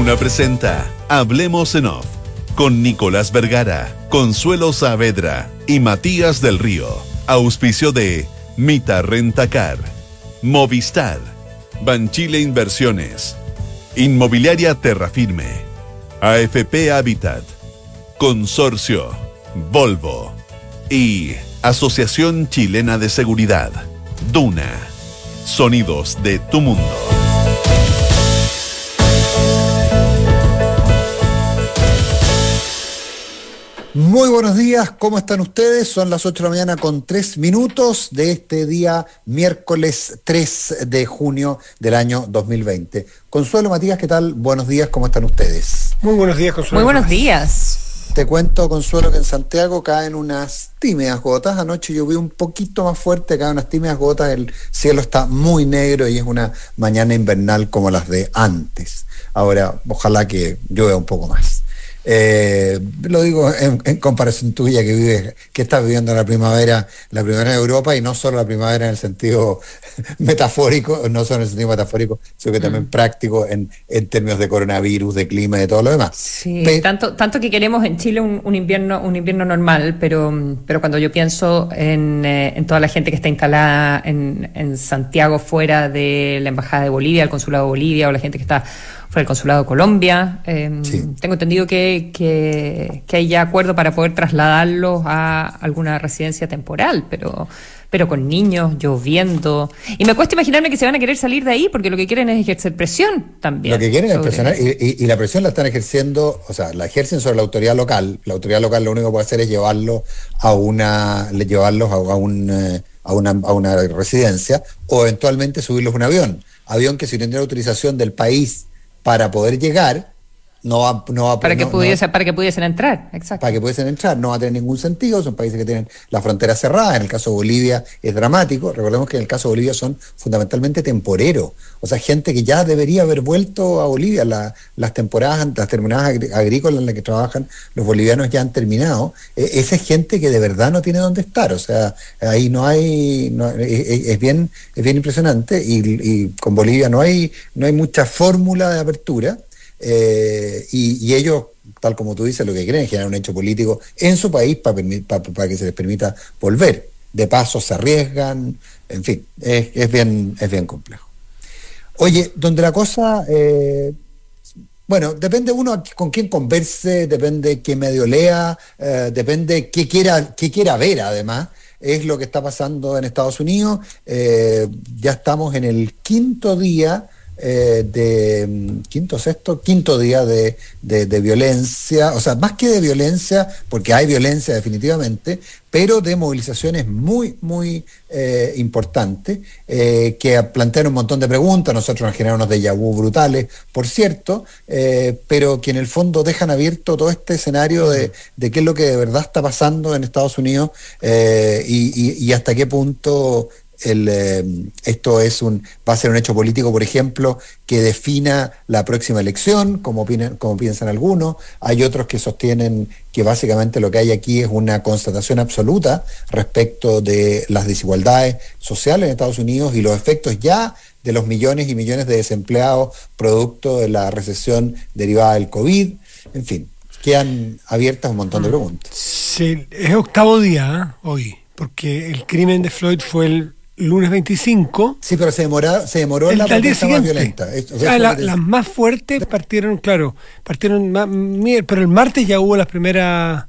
Duna presenta Hablemos en Off con Nicolás Vergara, Consuelo Saavedra y Matías del Río. Auspicio de Mita Rentacar, Movistar, Banchile Inversiones, Inmobiliaria Terrafirme, AFP Habitat, Consorcio, Volvo y Asociación Chilena de Seguridad. Duna. Sonidos de tu mundo. Muy buenos días, ¿cómo están ustedes? Son las 8 de la mañana con 3 minutos de este día miércoles 3 de junio del año 2020. Consuelo, Matías, ¿qué tal? Buenos días, ¿cómo están ustedes? Muy buenos días, Consuelo. Muy buenos días. Te cuento, Consuelo, que en Santiago caen unas tímidas gotas. Anoche llovió un poquito más fuerte, caen unas tímidas gotas. El cielo está muy negro y es una mañana invernal como las de antes. Ahora, ojalá que llueva un poco más. Lo digo en comparación tuya que estás viviendo la primavera en Europa, y no solo la primavera en el sentido metafórico, no solo en el sentido metafórico, sino que también práctico en términos de coronavirus, de clima y de todo lo demás. Sí, tanto que queremos en Chile un invierno normal, pero cuando yo pienso en toda la gente que está instalada en Santiago fuera de la Embajada de Bolivia, el Consulado de Bolivia, o la gente que está fuera del Consulado de Colombia, sí. Tengo entendido que hay ya acuerdo para poder trasladarlos a alguna residencia temporal, pero con niños, lloviendo. Y me cuesta imaginarme que se van a querer salir de ahí, porque lo que quieren es ejercer presión también. Lo que quieren es presionar, y la presión la están ejerciendo, o sea, la ejercen sobre la autoridad local. La autoridad local lo único que puede hacer es llevarlos a una residencia, o eventualmente subirlos a un avión que si no tiene autorización del país para poder llegar, para que pudiesen entrar, exacto. Para que pudiesen entrar, no va a tener ningún sentido. Son países que tienen la frontera cerrada. En el caso de Bolivia es dramático. Recordemos que en el caso de Bolivia son fundamentalmente temporeros. O sea, gente que ya debería haber vuelto a Bolivia. Las terminadas agrícolas en las que trabajan los bolivianos ya han terminado. Esa es gente que de verdad no tiene dónde estar. O sea, ahí es bien impresionante, y con Bolivia no hay mucha fórmula de apertura. Y ellos, tal como tú dices, lo que quieren es generar un hecho político en su país para que se les permita volver. De paso se arriesgan, en fin, es bien complejo. Oye, donde la cosa, bueno, depende uno con quién converse, depende qué medio lea, depende qué quiera ver, además. Es lo que está pasando en Estados Unidos. Ya estamos en el quinto día quinto día de violencia, o sea, más que de violencia, porque hay violencia definitivamente, pero de movilizaciones muy importantes, que plantean un montón de preguntas. Nosotros nos generan unos déjà vu brutales, por cierto, pero que en el fondo dejan abierto todo este escenario de qué es lo que de verdad está pasando en Estados Unidos, y hasta qué punto esto va a ser un hecho político, por ejemplo, que defina la próxima elección, como piensan algunos. Hay otros que sostienen que básicamente lo que hay aquí es una constatación absoluta respecto de las desigualdades sociales en Estados Unidos y los efectos ya de los millones y millones de desempleados producto de la recesión derivada del COVID. En fin, quedan abiertas un montón de preguntas. Sí, es octavo día hoy, porque el crimen de Floyd fue el lunes 25. Sí, pero se demoró en la protesta más violenta. Las más fuertes partieron más, pero el martes ya hubo las primeras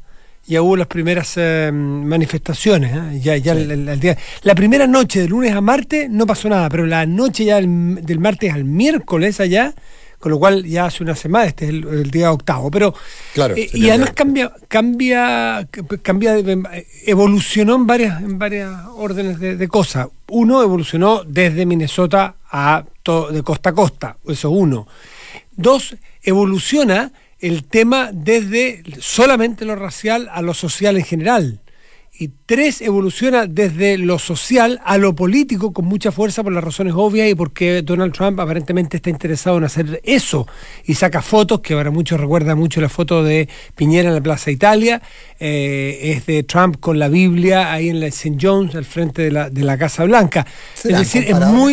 manifestaciones, ¿eh? Sí. El día, la primera noche de lunes a martes no pasó nada, pero la noche ya del martes al miércoles allá, con lo cual ya hace una semana, este es el día octavo, pero claro, y además cambia, evolucionó en varias órdenes de cosas. Uno, evolucionó desde Minnesota de costa a costa, eso es uno. Dos, evoluciona el tema desde solamente lo racial a lo social en general. Y tres, evoluciona desde lo social a lo político con mucha fuerza por las razones obvias y porque Donald Trump aparentemente está interesado en hacer eso y saca fotos que para muchos recuerda mucho la foto de Piñera en la Plaza Italia, es de Trump con la Biblia ahí en la St. John's al frente de la Casa Blanca. Es decir, es muy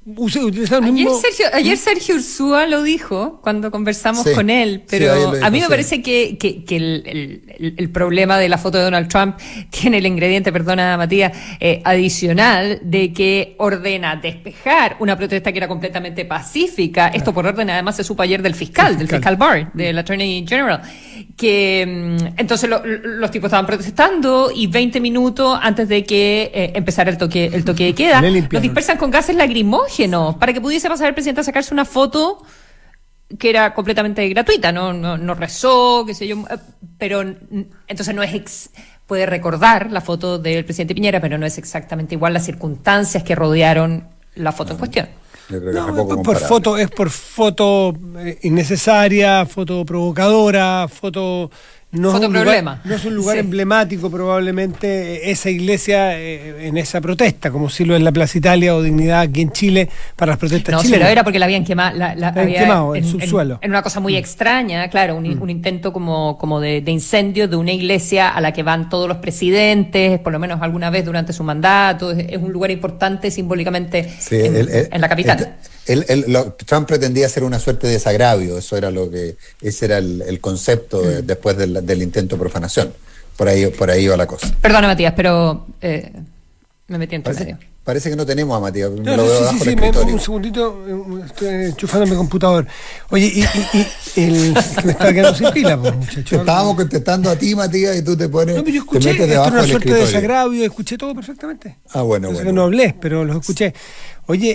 Ayer Sergio Ursúa lo dijo cuando conversamos con él, pero a mí me parece que el problema de la foto de Donald Trump tiene el ingrediente, perdona Matías, adicional de que ordena despejar una protesta que era completamente pacífica. Esto por orden además se supo ayer del fiscal Barr, del Attorney General, que entonces los tipos estaban protestando y 20 minutos antes de que empezara el toque de queda, los dispersan con gases lacrimógenos para que pudiese pasar el presidente a sacarse una foto que era completamente gratuita, no rezó, qué sé yo, pero entonces no es puede recordar la foto del presidente Piñera, pero no es exactamente igual las circunstancias que rodearon la foto en cuestión. Yo creo que es por foto innecesaria, foto provocadora, foto no es un lugar emblemático probablemente esa iglesia en esa protesta, como si lo es la Plaza Italia o Dignidad aquí en Chile para las protestas chilenas. No, pero era porque la habían quemado, quemado el subsuelo. En una cosa muy extraña, claro, un intento como de incendio de una iglesia a la que van todos los presidentes, por lo menos alguna vez durante su mandato. Es un lugar importante simbólicamente en la capital. Trump pretendía hacer una suerte de desagravio, ese era el concepto después del intento de profanación. Por ahí va la cosa. Perdona, Matías, pero me metí en tu medio. Parece que no tenemos a Matías. Lo veo bajo el escritorio. Un segundito, estoy enchufando mi computador. Oye, que me estaba quedando sin pila, pues, muchacho. Te estábamos contestando a ti, Matías, y tú te pones. No, pero yo escuché, esto era una suerte de desagravio, escuché todo perfectamente. Bueno. Que no hablé, pero los escuché. Oye,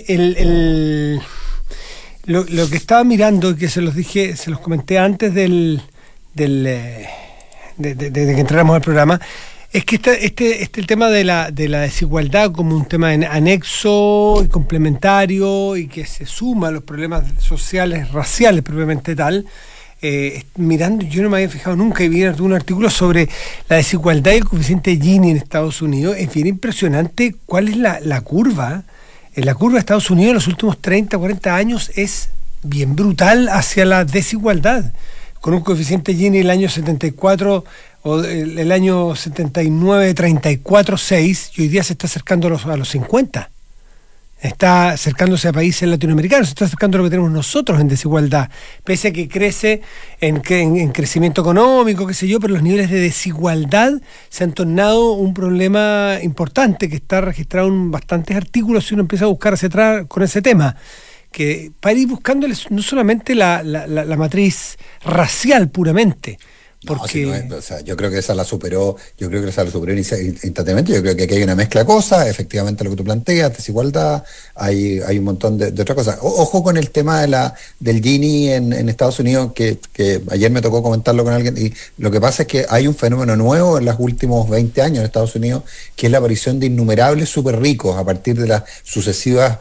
lo que estaba mirando, y que se los comenté antes de que entráramos al programa, es que el tema de la desigualdad como un tema anexo y complementario y que se suma a los problemas sociales, raciales propiamente tal. Mirando, yo no me había fijado nunca y vi un artículo sobre la desigualdad y el coeficiente Gini en Estados Unidos. Es bien impresionante cuál es la curva. La curva de Estados Unidos en los últimos 30, 40 años es bien brutal hacia la desigualdad, con un coeficiente Gini el año 74 o el año 79, 34,6, y hoy día se está acercando a los 50. Está acercándose a países latinoamericanos, se está acercando a lo que tenemos nosotros en desigualdad, pese a que crece en crecimiento económico, qué sé yo, pero los niveles de desigualdad se han tornado un problema importante que está registrado en bastantes artículos si uno empieza a buscar hacia atrás con ese tema, que para ir buscándole no solamente la matriz racial puramente, porque yo creo que esa la superó instantáneamente. Yo creo que aquí hay una mezcla de cosas, efectivamente lo que tú planteas, desigualdad, hay un montón de otras cosas. Ojo con el tema del Gini en Estados Unidos, que ayer me tocó comentarlo con alguien, y lo que pasa es que hay un fenómeno nuevo en los últimos 20 años en Estados Unidos, que es la aparición de innumerables súper ricos a partir de las sucesivas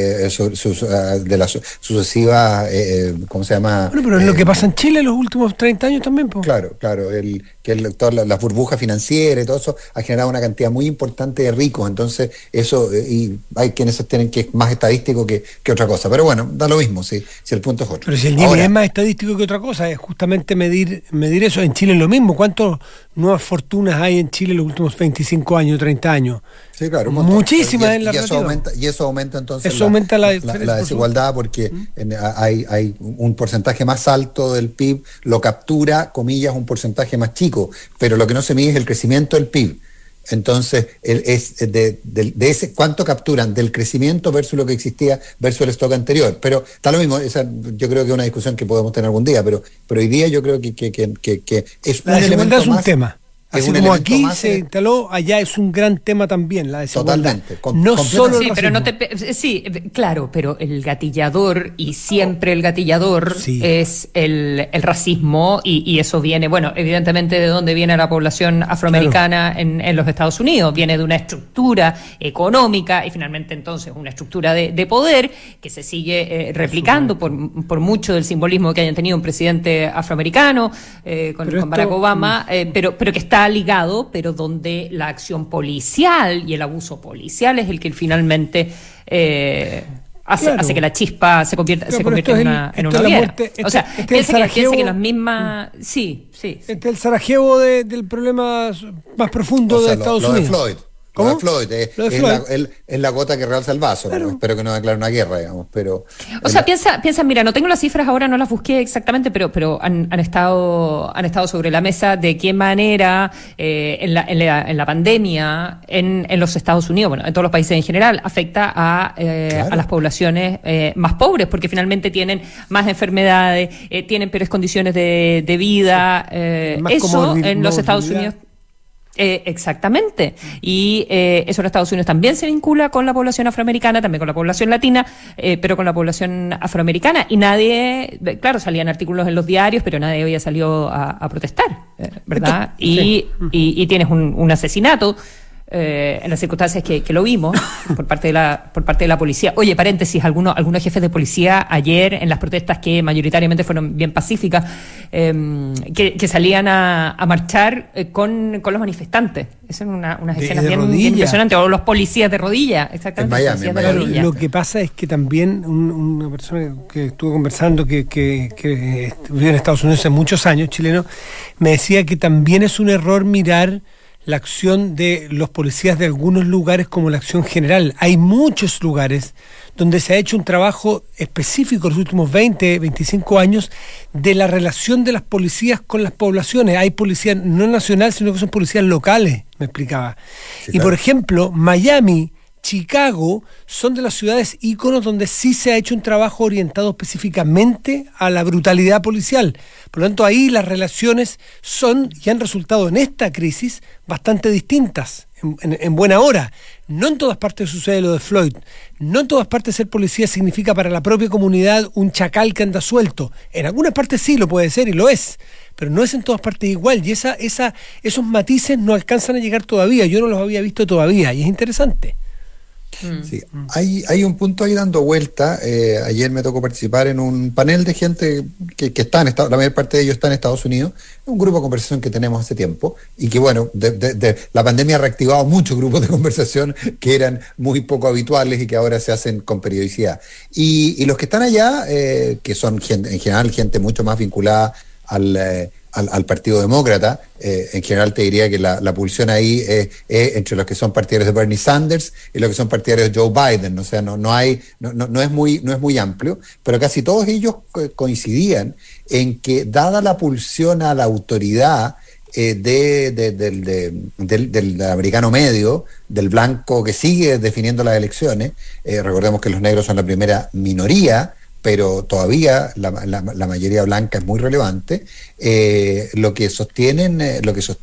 ¿cómo se llama? Bueno, pero es lo que pasa en Chile en los últimos 30 años también, pues. Claro, todas las burbujas financieras y todo eso ha generado una cantidad muy importante de ricos, entonces eso, y hay quienes sostienen que es más estadístico que otra cosa, pero bueno, da lo mismo si el punto es otro. Pero si el Gini es más estadístico que otra cosa, es justamente medir eso. En Chile es lo mismo. ¿Cuántas nuevas fortunas hay en Chile en los últimos 25 años, 30 años? Sí, claro, muchísimas en la y eso aumenta entonces la desigualdad, porque hay un porcentaje más alto del PIB, lo captura, comillas, un porcentaje más chico, pero lo que no se mide es el crecimiento del PIB. Entonces, es de ese cuánto capturan del crecimiento versus lo que existía versus el stock anterior. Pero está lo mismo, yo creo que es una discusión que podemos tener algún día, pero hoy día yo creo que es un elemento más. Es un tema. Así como aquí se instaló, allá es un gran tema también, la desigualdad. Totalmente. No solo sí, pero claro, pero el gatillador, y siempre el gatillador, es el racismo, y eso viene, bueno, evidentemente de dónde viene la población afroamericana en los Estados Unidos. Viene de una estructura económica y finalmente entonces una estructura de poder que se sigue replicando por mucho del simbolismo que hayan tenido un presidente afroamericano con Barack Obama, pero que está ligado, pero donde la acción policial y el abuso policial es el que finalmente hace que la chispa se convierta en una hoguera. O sea, piensa que las mismas... Sí. Este es el Sarajevo del problema más profundo de Estados Unidos. ¿Cómo? Lo de Floyd, es la gota que realza el vaso. Claro. Espero que no declare una guerra, digamos. Pero o sea, piensa, mira, no tengo las cifras ahora, no las busqué exactamente, pero han estado sobre la mesa de qué manera en la pandemia en los Estados Unidos, bueno, en todos los países en general, afecta a las poblaciones más pobres, porque finalmente tienen más enfermedades, tienen peores condiciones de vida, eso en los Estados Unidos. Exactamente. Y eso en Estados Unidos también se vincula con la población afroamericana, también con la población latina, pero con la población afroamericana. Y nadie, claro, salían artículos en los diarios, pero nadie había salido a protestar, ¿verdad? Sí. Y tienes un asesinato en las circunstancias que lo vimos por parte de la policía. Oye, paréntesis, algunos jefes de policía ayer en las protestas que mayoritariamente fueron bien pacíficas, que salían a marchar con los manifestantes. Eso es unas escenas bien impresionantes. O los policías de rodillas, exactamente. En Miami. Lo que pasa es que también una persona que estuvo conversando que vivió en Estados Unidos hace muchos años, chileno, me decía que también es un error mirar la acción de los policías de algunos lugares como la acción general. Hay muchos lugares donde se ha hecho un trabajo específico en los últimos 20, 25 años de la relación de las policías con las poblaciones. Hay policía no nacional, sino que son policías locales, me explicaba. Sí, y por ejemplo, Miami, Chicago son de las ciudades íconos donde sí se ha hecho un trabajo orientado específicamente a la brutalidad policial. Por lo tanto, ahí las relaciones son y han resultado en esta crisis bastante distintas, en buena hora. No en todas partes sucede lo de Floyd. No en todas partes ser policía significa para la propia comunidad un chacal que anda suelto. En algunas partes sí lo puede ser y lo es, pero no es en todas partes igual. Y esos matices no alcanzan a llegar todavía. Yo no los había visto todavía y es interesante. Sí, hay un punto ahí dando vuelta. Ayer me tocó participar en un panel de gente que está en la mayor parte de ellos está en Estados Unidos, un grupo de conversación que tenemos hace tiempo y que bueno, la pandemia ha reactivado muchos grupos de conversación que eran muy poco habituales y que ahora se hacen con periodicidad. Y los que están allá, que son en general gente mucho más vinculada al Partido Demócrata, en general te diría que la pulsión ahí es entre los que son partidarios de Bernie Sanders y los que son partidarios de Joe Biden. O sea, no es muy amplio, pero casi todos ellos coincidían en que, dada la pulsión a la autoridad del americano medio, del blanco que sigue definiendo las elecciones, recordemos que los negros son la primera minoría, pero todavía la mayoría blanca es muy relevante. Lo que sostiene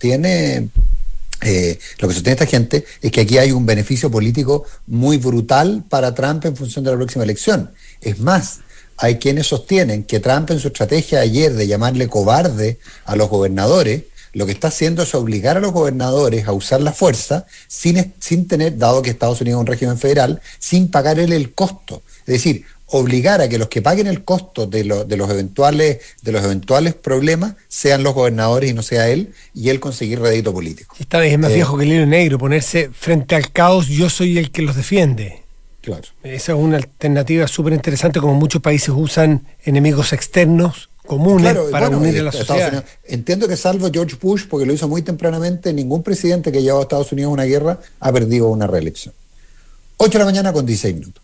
esta gente es que aquí hay un beneficio político muy brutal para Trump en función de la próxima elección. Es más, hay quienes sostienen que Trump, en su estrategia ayer de llamarle cobarde a los gobernadores, lo que está haciendo es obligar a los gobernadores a usar la fuerza sin tener, dado que Estados Unidos es un régimen federal, sin pagar él el costo. Es decir, obligar a que los que paguen el costo de los eventuales problemas sean los gobernadores y no sea él, y él conseguir rédito político. Esta vez es más viejo que el hilo negro, ponerse frente al caos, yo soy el que los defiende. Claro. Esa es una alternativa súper interesante, como muchos países usan enemigos externos comunes para unir a la sociedad. Entiendo que salvo George Bush, porque lo hizo muy tempranamente, ningún presidente que llevó a Estados Unidos a una guerra ha perdido una reelección. 8 de la mañana con 16 minutos.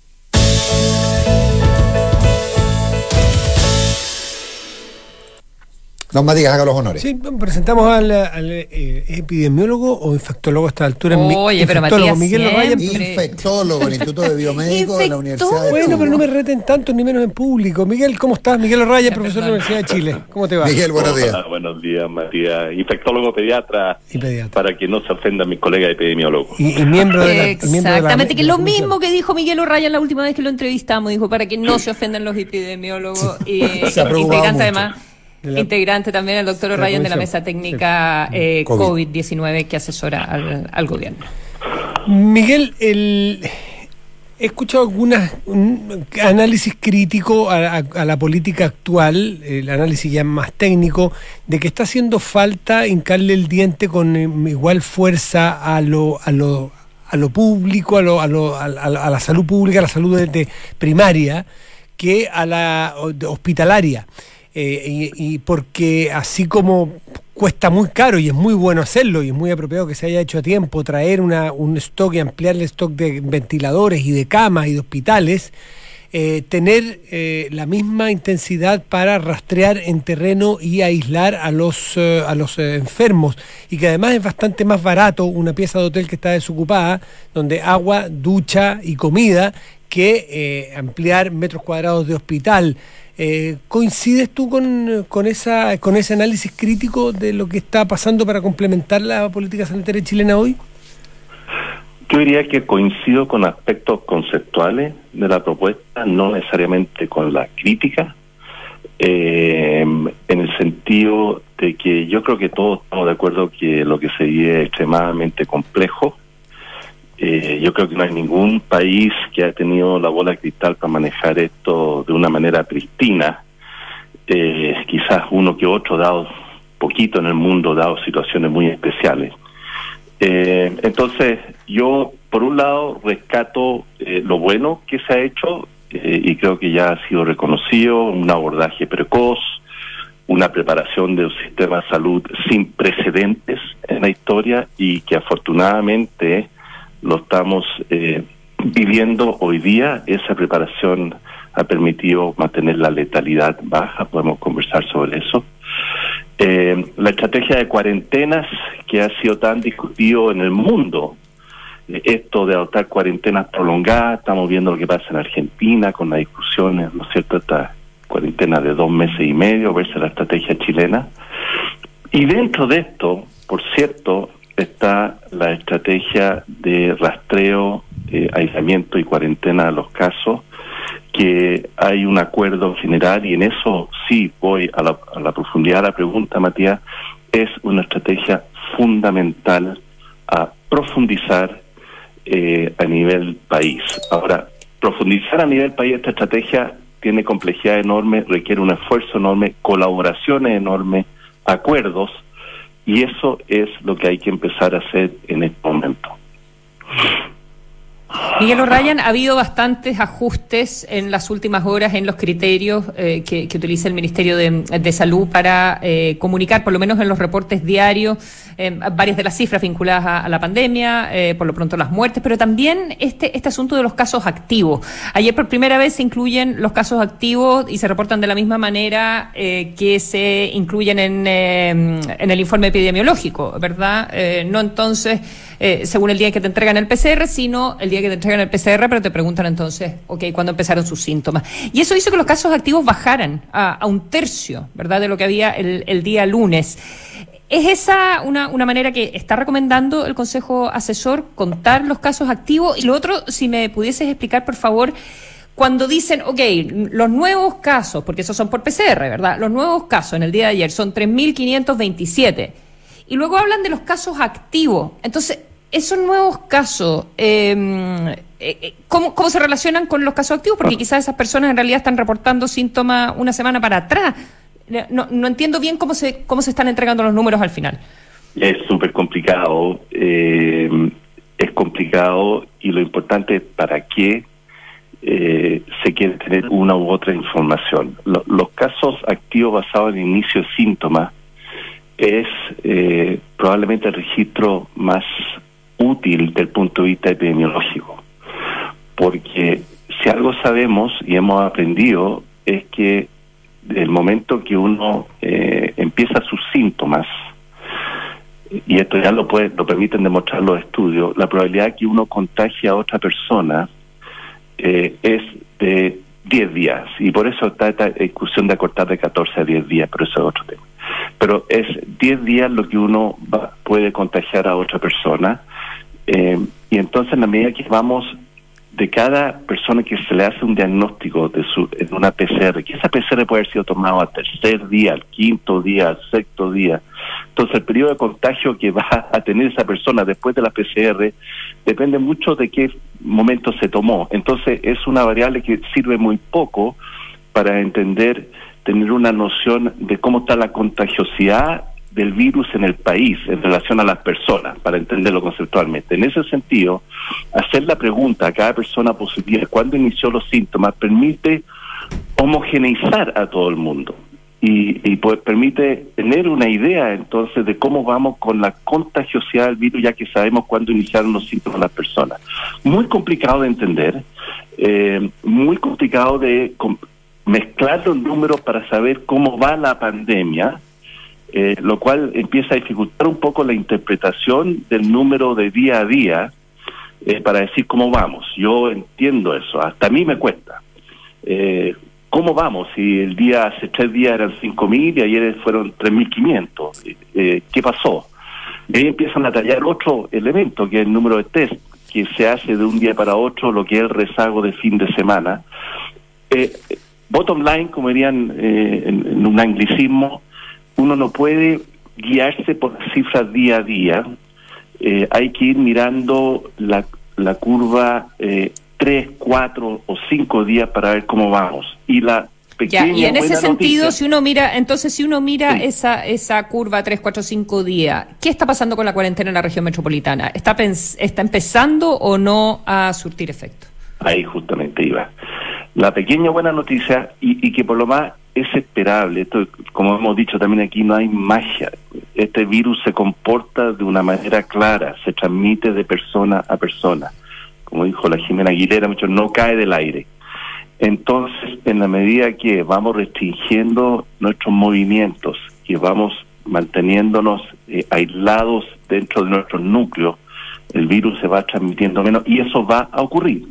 Don Matías, haga los honores. Sí, presentamos al epidemiólogo o infectólogo a esta altura. Oye, pero Matías Miguel Lorraya. Infectólogo del Instituto de Biomédicos de la Universidad de Chile. Bueno, pero no me reten tanto, ni menos en público. Miguel, ¿cómo estás? Miguel Lorraya, profesor de la Universidad de Chile. ¿Cómo te va? Miguel, buenos días. Buenos días, Matías. Infectólogo pediatra. Para que no se ofendan mis colegas epidemiólogos. Y miembro de la... Exactamente, que es lo mismo que dijo Miguel Lorraya la última vez que lo entrevistamos. Dijo, para que no se ofendan los epidemiólogos. Y integrante además... Integrante también el doctor O'Ryan de la mesa técnica COVID-19 que asesora al gobierno. Miguel, he escuchado un análisis crítico a la política actual, el análisis ya más técnico, de que está haciendo falta hincarle el diente con igual fuerza a lo público, a la salud pública, a la salud primaria, que a la hospitalaria. y porque así como cuesta muy caro y es muy bueno hacerlo y es muy apropiado que se haya hecho a tiempo, traer un stock y ampliar el stock de ventiladores y de camas y de hospitales, tener la misma intensidad para rastrear en terreno y aislar a los enfermos, y que además es bastante más barato una pieza de hotel que está desocupada, donde agua, ducha y comida, que ampliar metros cuadrados de hospital. ¿Coincides tú con ese análisis crítico de lo que está pasando para complementar la política sanitaria chilena hoy? Yo diría que coincido con aspectos conceptuales de la propuesta, no necesariamente con la crítica, en el sentido de que yo creo que todos estamos de acuerdo que lo que se vive es extremadamente complejo. Yo creo que no hay ningún país que haya tenido la bola de cristal para manejar esto de una manera pristina. Quizás uno que otro, dado poquito en el mundo, dado situaciones muy especiales. Entonces, yo, por un lado, rescato lo bueno que se ha hecho, y creo que ya ha sido reconocido, un abordaje precoz, una preparación de un sistema de salud sin precedentes en la historia, y que afortunadamente lo estamos viviendo hoy día. Esa preparación ha permitido mantener la letalidad baja, podemos conversar sobre eso. La estrategia de cuarentenas, que ha sido tan discutido en el mundo, esto de adoptar cuarentenas prolongadas, estamos viendo lo que pasa en Argentina con las discusiones, ¿no es cierto?, esta cuarentena de 2 meses y medio versus la estrategia chilena. Y dentro de esto, por cierto, está la estrategia de rastreo, aislamiento y cuarentena de los casos, que hay un acuerdo general, y en eso sí voy a la profundidad de la pregunta, Matías. Es una estrategia fundamental a profundizar a nivel país. Ahora, profundizar a nivel país esta estrategia tiene complejidad enorme, requiere un esfuerzo enorme, colaboraciones enormes, acuerdos, y eso es lo que hay que empezar a hacer en este momento. Miguel O'Ryan, ha habido bastantes ajustes en las últimas horas en los criterios que utiliza el Ministerio de Salud para comunicar, por lo menos en los reportes diarios, varias de las cifras vinculadas a la pandemia, por lo pronto las muertes, pero también este asunto de los casos activos. Ayer por primera vez se incluyen los casos activos y se reportan de la misma manera que se incluyen en el informe epidemiológico, ¿verdad? No entonces según el día que te entregan el PCR, sino el día que te entregan el PCR, pero te preguntan entonces, ¿cuándo empezaron sus síntomas? Y eso hizo que los casos activos bajaran a 1/3, ¿verdad?, de lo que había el día lunes. ¿Es esa una manera que está recomendando el Consejo Asesor, contar los casos activos? Y lo otro, si me pudieses explicar, por favor, cuando dicen, los nuevos casos, porque esos son por PCR, ¿verdad? Los nuevos casos en el día de ayer son 3.527. Y luego hablan de los casos activos. Entonces, esos nuevos casos, ¿cómo se relacionan con los casos activos? Porque quizás esas personas en realidad están reportando síntomas una semana para atrás. No entiendo bien cómo se están entregando los números al final. Es súper complicado. Es complicado, y lo importante es para qué se quiere tener una u otra información. Los casos activos basados en inicio de síntomas es probablemente el registro más útil desde el punto de vista epidemiológico, porque si algo sabemos y hemos aprendido es que del momento que uno empieza sus síntomas, y esto ya lo permiten demostrar los estudios, la probabilidad que uno contagie a otra persona es de 10 días, y por eso está esta discusión de acortar de 14 a 10 días, pero eso es otro tema. Pero es 10 días lo que uno puede contagiar a otra persona, y entonces en la medida que vamos de cada persona que se le hace un diagnóstico en una PCR, que esa PCR puede haber sido tomada al 3er día, al 5º día, al 6º día, entonces el periodo de contagio que va a tener esa persona después de la PCR depende mucho de qué momento se tomó. Entonces es una variable que sirve muy poco para tener una noción de cómo está la contagiosidad del virus en el país en relación a las personas, para entenderlo conceptualmente. En ese sentido, hacer la pregunta a cada persona positiva cuándo inició los síntomas permite homogeneizar a todo el mundo. y pues permite tener una idea entonces de cómo vamos con la contagiosidad del virus, ya que sabemos cuándo iniciaron los síntomas de las personas. Muy complicado de entender, muy complicado de mezclar los números para saber cómo va la pandemia, lo cual empieza a dificultar un poco la interpretación del número de día a día para decir cómo vamos. Yo entiendo eso, hasta a mí me cuesta. ¿Cómo vamos? Si el día hace 3 días eran 5.000 y ayer fueron 3.500. ¿Qué pasó? Y ahí empiezan a tallar otro elemento, que es el número de test, que se hace de un día para otro, lo que es el rezago de fin de semana. Bottom line, como dirían en un anglicismo, uno no puede guiarse por cifras día a día. Hay que ir mirando la curva 3, 4 o 5 días para ver cómo vamos. Y la pequeña y en ese sentido, noticia, si uno mira sí, esa curva 3, 4, 5 días, ¿qué está pasando con la cuarentena en la región metropolitana? ¿Está empezando o no a surtir efecto? Ahí justamente iba. La pequeña buena noticia, y que por lo más es esperable, esto, como hemos dicho también aquí, no hay magia. Este virus se comporta de una manera clara, se transmite de persona a persona. Como dijo la Jimena Aguilera, mucho no cae del aire. Entonces, en la medida que vamos restringiendo nuestros movimientos, que vamos manteniéndonos aislados dentro de nuestros núcleos, el virus se va transmitiendo menos, y eso va a ocurrir.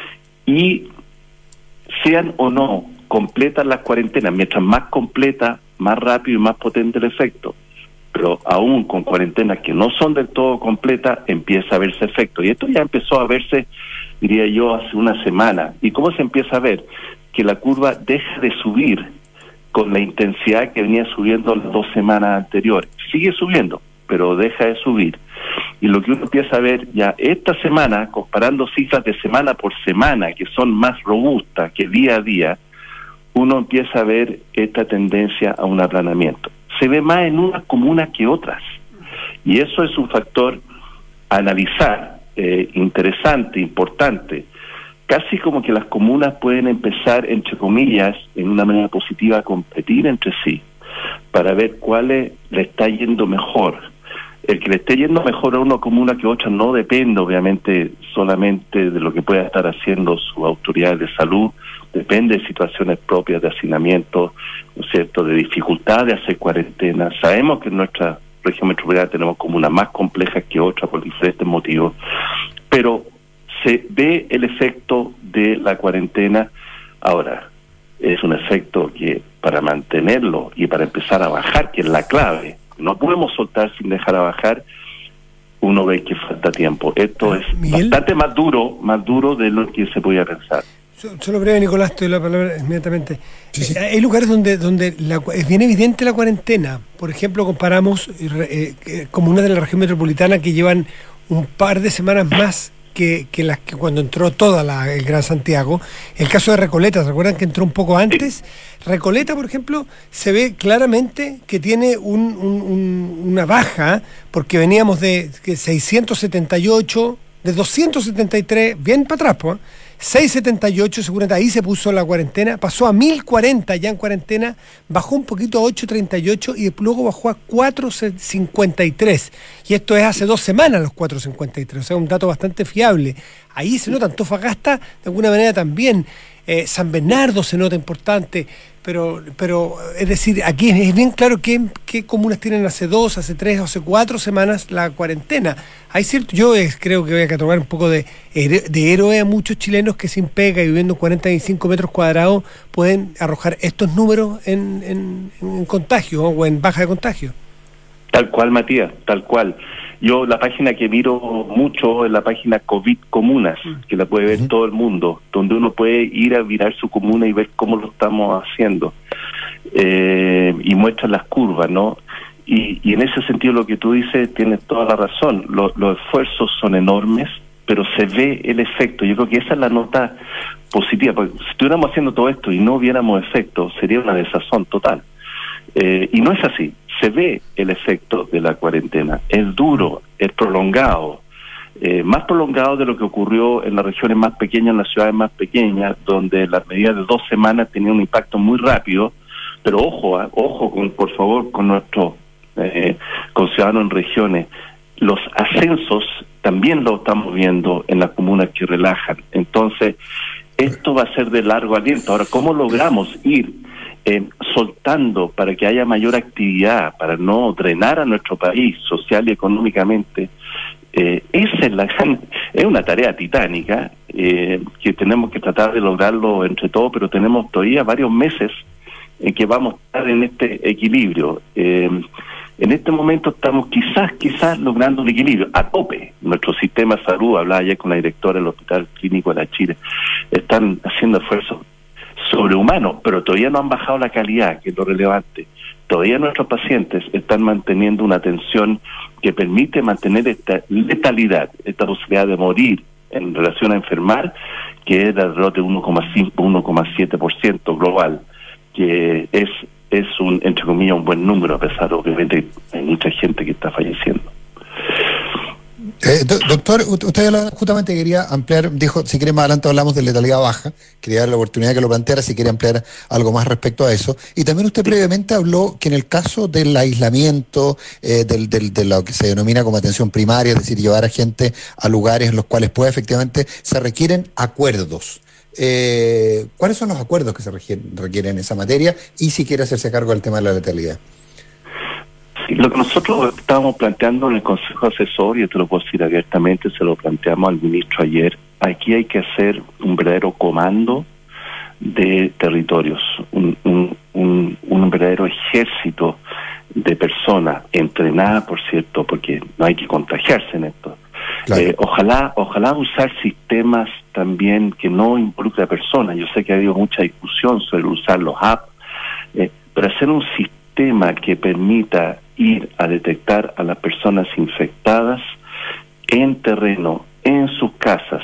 Y sean o no completas las cuarentenas, mientras más completa, más rápido y más potente el efecto. Pero aún con cuarentenas que no son del todo completas, empieza a verse efecto. Y esto ya empezó a verse, diría yo, hace una semana. ¿Y cómo se empieza a ver? Que la curva deja de subir con la intensidad que venía subiendo las 2 semanas anteriores. Sigue subiendo, pero deja de subir. Y lo que uno empieza a ver ya esta semana, comparando cifras de semana por semana, que son más robustas que día a día, uno empieza a ver esta tendencia a un aplanamiento. Se ve más en unas comunas que otras. Y eso es un factor a analizar, interesante, importante. Casi como que las comunas pueden empezar, entre comillas, en una manera positiva, a competir entre sí, para ver cuál le está yendo mejor. El que le esté yendo mejor a una comuna que a otra no depende, obviamente, solamente de lo que pueda estar haciendo sus autoridades de salud, depende de situaciones propias de hacinamiento, ¿no es cierto?, de dificultad de hacer cuarentena. Sabemos que en nuestra región metropolitana tenemos comunas más complejas que otras por diferentes motivos, pero se ve el efecto de la cuarentena. Ahora, es un efecto que para mantenerlo y para empezar a bajar, que es la clave, no podemos soltar sin dejar a bajar, uno ve que falta tiempo. Esto es Miguel, bastante más duro de lo que se podía pensar. Solo breve, Nicolás, te doy la palabra inmediatamente. Sí. Hay lugares donde es bien evidente la cuarentena. Por ejemplo, comparamos comunas de la región metropolitana que llevan un par de semanas más que las que cuando entró el Gran Santiago. El caso de Recoleta, ¿se acuerdan que entró un poco antes? Recoleta, por ejemplo, se ve claramente que tiene una baja, porque veníamos de 678, de 273, bien para atrás, pues, 678, seguramente ahí se puso la cuarentena, pasó a 1040 ya en cuarentena, bajó un poquito a 838 y luego bajó a 453. Y esto es hace 2 semanas los 453, o sea, un dato bastante fiable. Ahí se nota, Antofagasta de alguna manera también, San Bernardo se nota importante, pero es decir, aquí es bien claro qué comunas tienen hace 2, hace 3, hace 4 semanas la cuarentena. Hay cierto, creo que voy a catalogar un poco de héroe a muchos chilenos que sin pega y viviendo 45 metros cuadrados pueden arrojar estos números en contagio o en baja de contagio. Tal cual, Matías, tal cual. Yo la página que miro mucho es la página COVID Comunas, que la puede ver todo el mundo, donde uno puede ir a mirar su comuna y ver cómo lo estamos haciendo. Y muestra las curvas, ¿no? Y en ese sentido lo que tú dices tienes toda la razón. Los esfuerzos son enormes, pero se ve el efecto. Yo creo que esa es la nota positiva, porque si estuviéramos haciendo todo esto y no viéramos efecto, sería una desazón total. Y no es así. Se ve el efecto de la cuarentena. Es duro, es prolongado, más prolongado de lo que ocurrió en las regiones más pequeñas, en las ciudades más pequeñas, donde las medidas de 2 semanas tenían un impacto muy rápido, Pero ojo por favor, con nuestros conciudadanos en regiones. Los ascensos también lo estamos viendo en las comunas que relajan. Entonces, esto va a ser de largo aliento. Ahora, ¿cómo logramos ir soltando para que haya mayor actividad, para no drenar a nuestro país social y económicamente? Es una tarea titánica que tenemos que tratar de lograrlo entre todos, pero tenemos todavía varios meses en que vamos a estar en este equilibrio. En este momento estamos quizás logrando un equilibrio a tope. Nuestro sistema de salud, hablaba ayer con la directora del Hospital Clínico de la Chile, están haciendo esfuerzos sobrehumanos, pero todavía no han bajado la calidad, que es lo relevante. Todavía nuestros pacientes están manteniendo una atención que permite mantener esta letalidad, esta posibilidad de morir en relación a enfermar, que es de alrededor de 1,5-1,7% global, que es entre comillas, un buen número, a pesar de obviamente hay mucha gente que está falleciendo. Doctor, usted justamente quería ampliar, dijo, si quiere más adelante hablamos de letalidad baja, quería dar la oportunidad que lo planteara, si quiere ampliar algo más respecto a eso. Y también usted previamente habló que en el caso del aislamiento, de lo que se denomina como atención primaria, es decir, llevar a gente a lugares en los cuales efectivamente se requieren acuerdos. ¿Cuáles son los acuerdos que se requieren en esa materia? Y si quiere hacerse cargo del tema de la letalidad. Sí, lo que nosotros estábamos planteando en el Consejo Asesor, y te lo puedo decir abiertamente, se lo planteamos al ministro ayer, aquí hay que hacer un verdadero comando de territorios, un verdadero ejército de personas entrenadas, por cierto, porque no hay que contagiarse en esto. Claro. Ojalá usar sistemas también que no involucre a personas. Yo sé que ha habido mucha discusión sobre usar los apps, pero hacer un sistema que permita ir a detectar a las personas infectadas en terreno, en sus casas,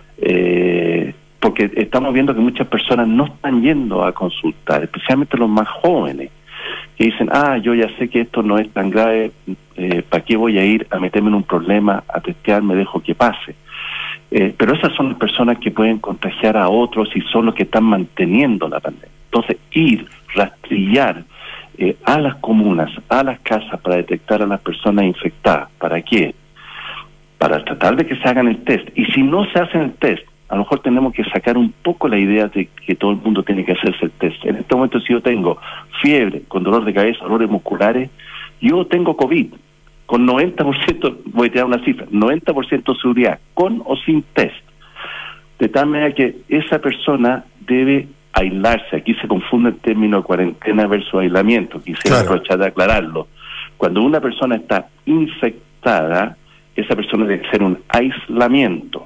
porque estamos viendo que muchas personas no están yendo a consultar, especialmente los más jóvenes, que dicen, yo ya sé que esto no es tan grave, ¿para qué voy a ir a meterme en un problema, a testearme, dejo que pase? Pero esas son las personas que pueden contagiar a otros y son los que están manteniendo la pandemia. Entonces, rastrillar a las comunas, a las casas para detectar a las personas infectadas. ¿Para qué? Para tratar de que se hagan el test. Y si no se hacen el test, a lo mejor tenemos que sacar un poco la idea de que todo el mundo tiene que hacerse el test. En este momento, si yo tengo fiebre, con dolor de cabeza, dolores musculares, yo tengo COVID, con 90%, voy a tirar una cifra, 90% de seguridad, con o sin test. De tal manera que esa persona debe aislarse. Aquí se confunde el término cuarentena versus aislamiento. Quisiera aprovechar de aclararlo. Cuando una persona está infectada, esa persona debe hacer un aislamiento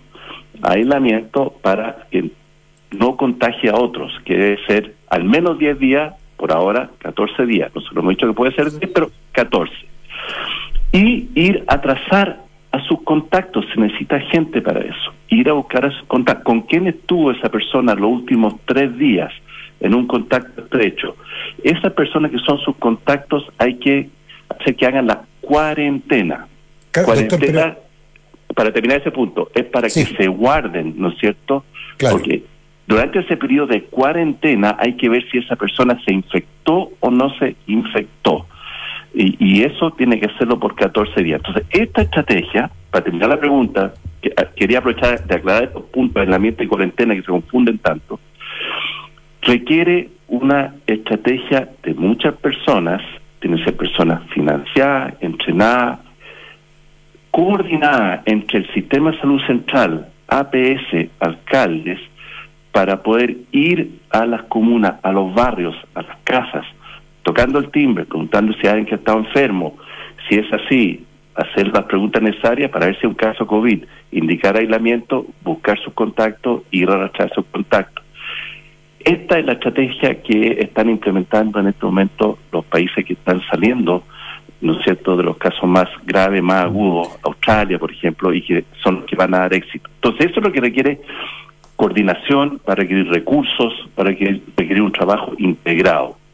para que no contagie a otros, que debe ser al menos 10 días, por ahora 14 días. Nosotros hemos dicho que puede ser 10, pero 14. Y ir a trazar a sus contactos, se necesita gente para eso. Ir a buscar a sus contactos. ¿Con quién estuvo esa persona los últimos 3 días en un contacto estrecho? Esas personas que son sus contactos hay que hacer que hagan la cuarentena. Cuarentena, para terminar ese punto, es para que se guarden, ¿no es cierto? Claro. Porque durante ese periodo de cuarentena hay que ver si esa persona se infectó o no se infectó. Y eso tiene que hacerlo por 14 días. Entonces, esta estrategia, para terminar la pregunta, quería aprovechar de aclarar estos puntos del ambiente de cuarentena que se confunden tanto, requiere una estrategia de muchas personas, tienen que ser personas financiadas, entrenadas, coordinadas entre el Sistema de Salud Central, APS, alcaldes, para poder ir a las comunas, a los barrios, a las casas, tocando el timbre, preguntando si hay alguien que ha estado enfermo. Si es así, hacer las preguntas necesarias para ver si es un caso COVID, indicar aislamiento, buscar sus contactos y arrastrar sus contactos. Esta es la estrategia que están implementando en este momento los países que están saliendo, ¿no es cierto?, de los casos más graves, más agudos, Australia, por ejemplo, y que son los que van a dar éxito. Entonces, eso es lo que requiere coordinación, para requerir recursos, para requerir un trabajo integrado.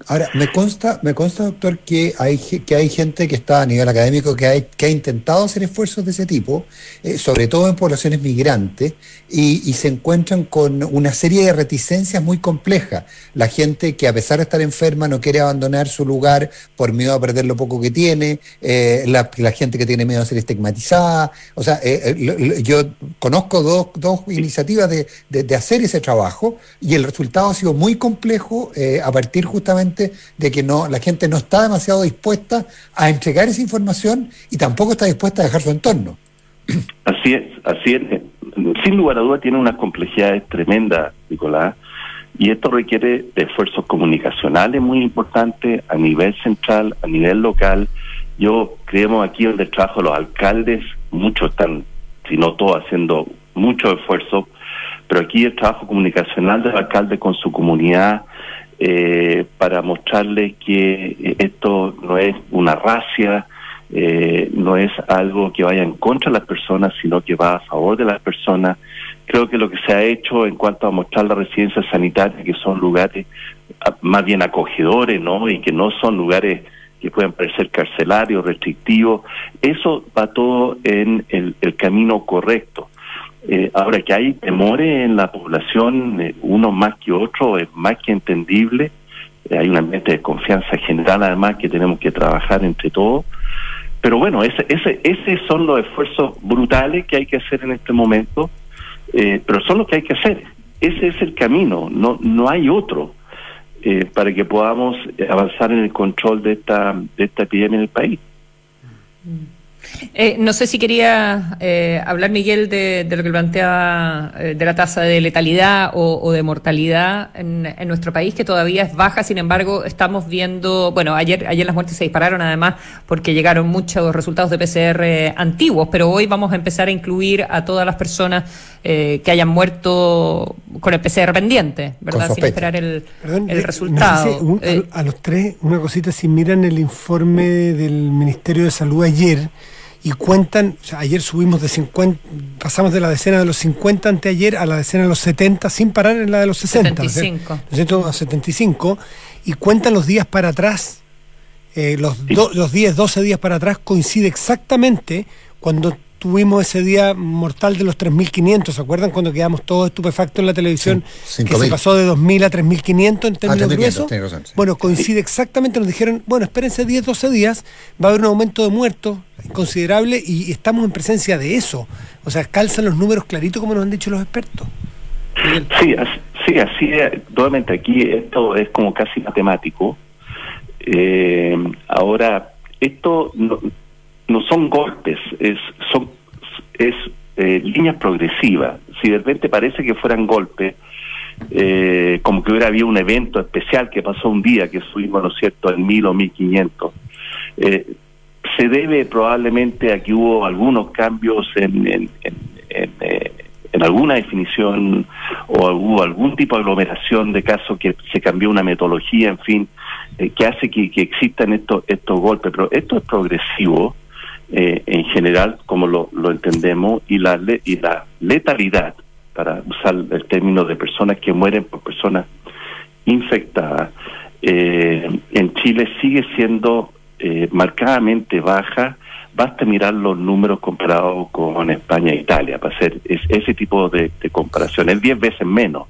Ahora, me consta, doctor, que hay gente que está a nivel académico que ha intentado hacer esfuerzos de ese tipo, sobre todo en poblaciones migrantes, y se encuentran con una serie de reticencias muy complejas. La gente que, a pesar de estar enferma, no quiere abandonar su lugar por miedo a perder lo poco que tiene, la gente que tiene miedo a ser estigmatizada. O sea, yo conozco dos iniciativas de hacer ese trabajo, y el resultado ha sido muy complejo, a partir justamente de que la gente no está demasiado dispuesta a entregar esa información y tampoco está dispuesta a dejar su entorno. Así es. Sin lugar a dudas tiene unas complejidades tremendas, Nicolás, y esto requiere de esfuerzos comunicacionales muy importantes a nivel central, a nivel local. Yo creemos aquí donde trabajo los alcaldes, muchos están, si no todos, haciendo mucho esfuerzo, pero aquí el trabajo comunicacional del alcalde con su comunidad, para mostrarles que esto no es una racia, no es algo que vaya en contra de las personas, sino que va a favor de las personas. Creo que lo que se ha hecho en cuanto a mostrar las residencias sanitarias, que son lugares más bien acogedores, ¿no? Y que no son lugares que puedan parecer carcelarios, restrictivos, eso va todo en el camino correcto. Ahora, que hay temores en la población, uno más que otro, es más que entendible. Hay un ambiente de confianza general, además, que tenemos que trabajar entre todos. Pero bueno, ese son los esfuerzos brutales que hay que hacer en este momento, pero son los que hay que hacer. Ese es el camino, no hay otro, para que podamos avanzar en el control de esta epidemia en el país. No sé si quería hablar, Miguel, de lo que planteaba, de la tasa de letalidad o de mortalidad en nuestro país, que todavía es baja. Sin embargo, estamos viendo, bueno, ayer las muertes se dispararon, además, porque llegaron muchos resultados de PCR antiguos, pero hoy vamos a empezar a incluir a todas las personas que hayan muerto con el PCR pendiente, ¿verdad? Sin esperar el resultado. A los tres, una cosita, si miran el informe del Ministerio de Salud ayer, y cuentan, o sea, ayer subimos de 50, pasamos de la decena de los 50 anteayer a la decena de los 70, sin parar en la de los 60. 75. ¿No es cierto? A 75, y cuentan los días para atrás, los 10, 12 días para atrás, coincide exactamente cuando tuvimos ese día mortal de los 3.500, ¿se acuerdan? Cuando quedamos todos estupefactos en la televisión, sí, que se pasó de 2.000 a 3.500 en términos gruesos. Sí. Bueno, coincide exactamente, nos dijeron, bueno, espérense 10, 12 días, va a haber un aumento de muertos considerable y estamos en presencia de eso. O sea, calzan los números clarito como nos han dicho los expertos. Sí, así es. Nuevamente aquí esto es como casi matemático. Ahora, esto no son golpes, es líneas progresivas. Si de repente parece que fueran golpes, como que hubiera habido un evento especial que pasó un día, que subimos, ¿no es cierto?, en 1.000 o 1.500, se debe probablemente a que hubo algunos cambios en alguna definición, o hubo algún tipo de aglomeración de casos, que se cambió una metodología, en fin, que hace que existan estos golpes. Pero esto es progresivo, en general, como lo entendemos, y la letalidad, para usar el término de personas que mueren por personas infectadas, en Chile sigue siendo marcadamente baja. Basta mirar los números comparados con España e Italia para hacer ese tipo de comparación. Es 10 veces menos.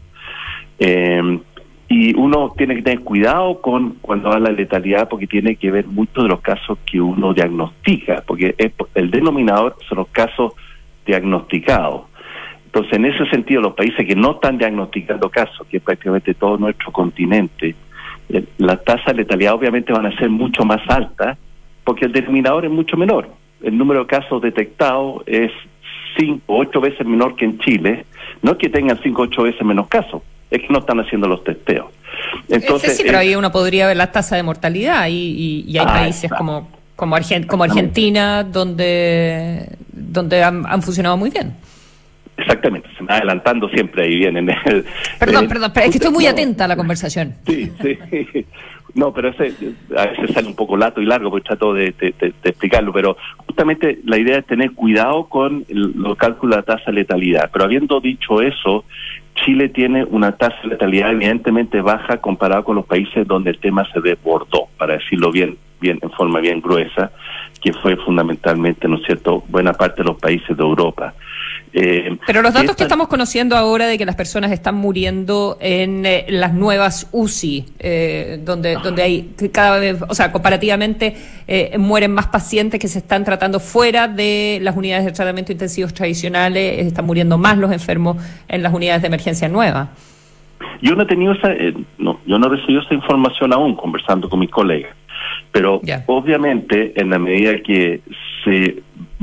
Y uno tiene que tener cuidado cuando habla de letalidad, porque tiene que ver mucho de los casos que uno diagnostica, porque el denominador son los casos diagnosticados. Entonces, en ese sentido, los países que no están diagnosticando casos, que es prácticamente todo nuestro continente, la tasa de letalidad obviamente van a ser mucho más alta, porque el denominador es mucho menor. El número de casos detectados es 5 o 8 veces menor que en Chile. No es que tengan 5 o 8 veces menos casos, es que no están haciendo los testeos. Entonces, sí, pero ahí uno podría ver la tasa de mortalidad y hay países como Argentina donde han funcionado muy bien. Exactamente, se me va adelantando siempre ahí bien en el... Perdón, pero es que estoy muy atenta a la conversación. Sí. No, pero a veces sale un poco lato y largo, porque trato de explicarlo, pero justamente la idea es tener cuidado con los cálculos de la tasa de letalidad. Pero habiendo dicho eso, Chile tiene una tasa de letalidad evidentemente baja comparado con los países donde el tema se desbordó, para decirlo bien en forma bien gruesa, que fue fundamentalmente, ¿no es cierto?, buena parte de los países de Europa. Pero los datos que estamos conociendo ahora de que las personas están muriendo en las nuevas UCI, donde hay cada vez, o sea, comparativamente mueren más pacientes que se están tratando fuera de las unidades de tratamiento intensivos tradicionales, están muriendo más los enfermos en las unidades de emergencia nuevas. Yo no he tenido yo no he recibido esa información aún, conversando con mis colegas, pero obviamente en la medida que se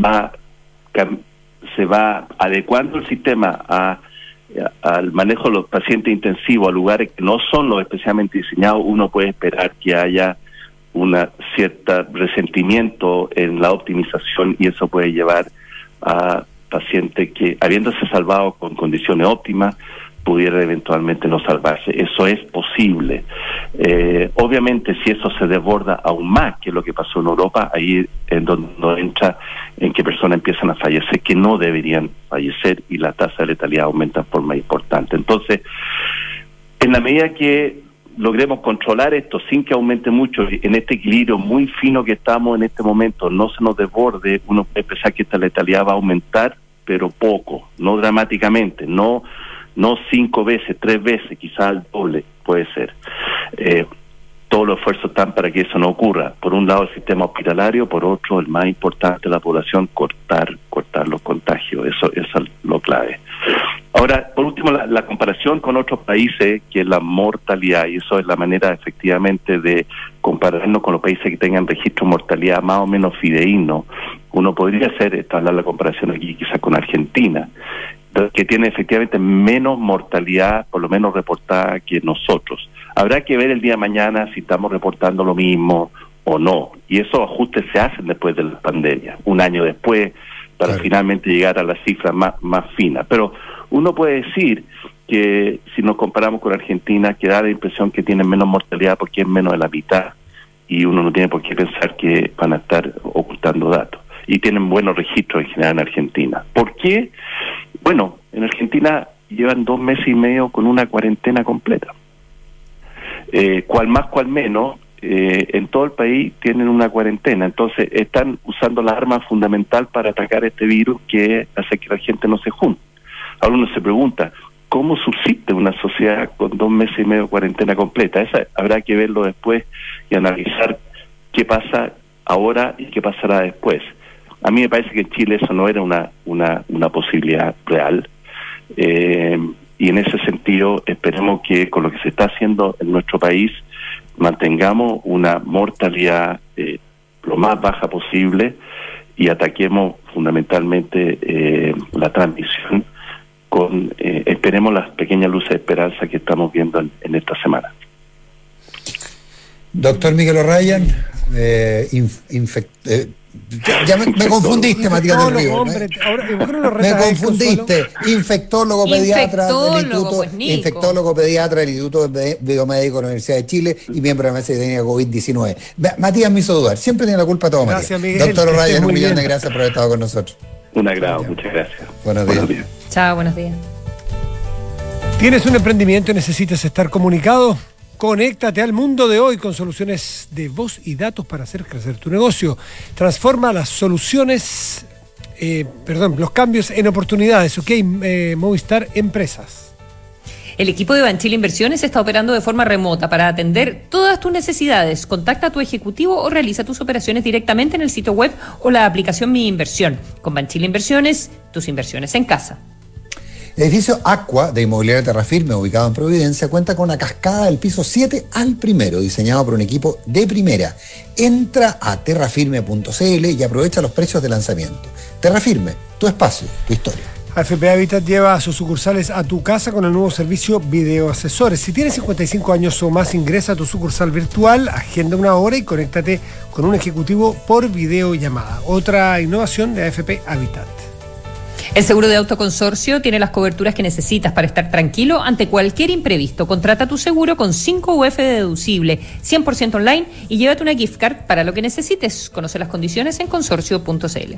va adecuando el sistema al manejo de los pacientes intensivos a lugares que no son los especialmente diseñados, uno puede esperar que haya una cierta resentimiento en la optimización, y eso puede llevar a pacientes que, habiéndose salvado con condiciones óptimas, pudiera eventualmente no salvarse. Eso es posible. Obviamente, si eso se desborda aún más, que es lo que pasó en Europa, ahí es donde entra en que personas empiezan a fallecer que no deberían fallecer, y la tasa de letalidad aumenta en forma importante. Entonces, en la medida que logremos controlar esto sin que aumente mucho, en este equilibrio muy fino que estamos en este momento, no se nos desborde, uno puede pensar que esta letalidad va a aumentar, pero poco, no dramáticamente, no 5 veces, 3 veces, quizás el doble puede ser. Todos los esfuerzos están para que eso no ocurra. Por un lado el sistema hospitalario, por otro, el más importante de la población, cortar los contagios. Eso es lo clave. Ahora, por último, la comparación con otros países, que es la mortalidad, y eso es la manera efectivamente de compararnos con los países que tengan registro de mortalidad más o menos fidedigno. Uno podría hablar la comparación aquí quizás con Argentina, que tiene efectivamente menos mortalidad, por lo menos reportada, que nosotros. Habrá que ver el día de mañana si estamos reportando lo mismo o no, y esos ajustes se hacen después de la pandemia, un año después, para finalmente llegar a las cifras más finas. Pero uno puede decir que si nos comparamos con Argentina, que da la impresión que tienen menos mortalidad porque es menos de la mitad, y uno no tiene por qué pensar que van a estar ocultando datos. Y tienen buenos registros en general en Argentina. ¿Por qué? Bueno, en Argentina llevan 2 meses y medio con una cuarentena completa. Cual más, cual menos, en todo el país tienen una cuarentena. Entonces están usando la arma fundamental para atacar este virus, que es hacer que la gente no se junte. Ahora uno se pregunta, ¿cómo subsiste una sociedad con 2 meses y medio de cuarentena completa? Esa habrá que verlo después y analizar qué pasa ahora y qué pasará después. A mí me parece que en Chile eso no era una posibilidad real, y en ese sentido esperemos que con lo que se está haciendo en nuestro país mantengamos una mortalidad lo más baja posible y ataquemos fundamentalmente la transmisión con, esperemos, las pequeñas luces de esperanza que estamos viendo en esta semana. Doctor Miguel O'Ryan, ya me confundiste, Matías del Río. Hombre, ahora, me confundiste. Infectólogo pediatra del Instituto, infectólogo pediatra del Instituto Biomédico de la Universidad de Chile y miembro de la mesa que tenía COVID-19. Matías me hizo dudar. Siempre tiene la culpa todo, gracias, Matías. Miguel, doctor O'Ryan, un millón de gracias por haber estado con nosotros. Un agrado, muchas gracias. Buenos días. Chao, buenos días. ¿Tienes un emprendimiento y necesitas estar comunicado? Conéctate al mundo de hoy con soluciones de voz y datos para hacer crecer tu negocio. Transforma las soluciones, los cambios en oportunidades. Ok, Movistar Empresas. El equipo de Banchile Inversiones está operando de forma remota para atender todas tus necesidades. Contacta a tu ejecutivo o realiza tus operaciones directamente en el sitio web o la aplicación Mi Inversión. Con Banchile Inversiones, tus inversiones en casa. El edificio Aqua de Inmobiliaria Terrafirme, ubicado en Providencia, cuenta con una cascada del piso 7 al primero, diseñado por un equipo de primera. Entra a terrafirme.cl y aprovecha los precios de lanzamiento. Terrafirme, tu espacio, tu historia. AFP Habitat lleva a sus sucursales a tu casa con el nuevo servicio Video Asesores. Si tienes 55 años o más, ingresa a tu sucursal virtual, agenda una hora y conéctate con un ejecutivo por videollamada. Otra innovación de AFP Habitat. El seguro de auto Consorcio tiene las coberturas que necesitas para estar tranquilo ante cualquier imprevisto. Contrata tu seguro con 5 UF de deducible, 100% online y llévate una gift card para lo que necesites. Conoce las condiciones en consorcio.cl.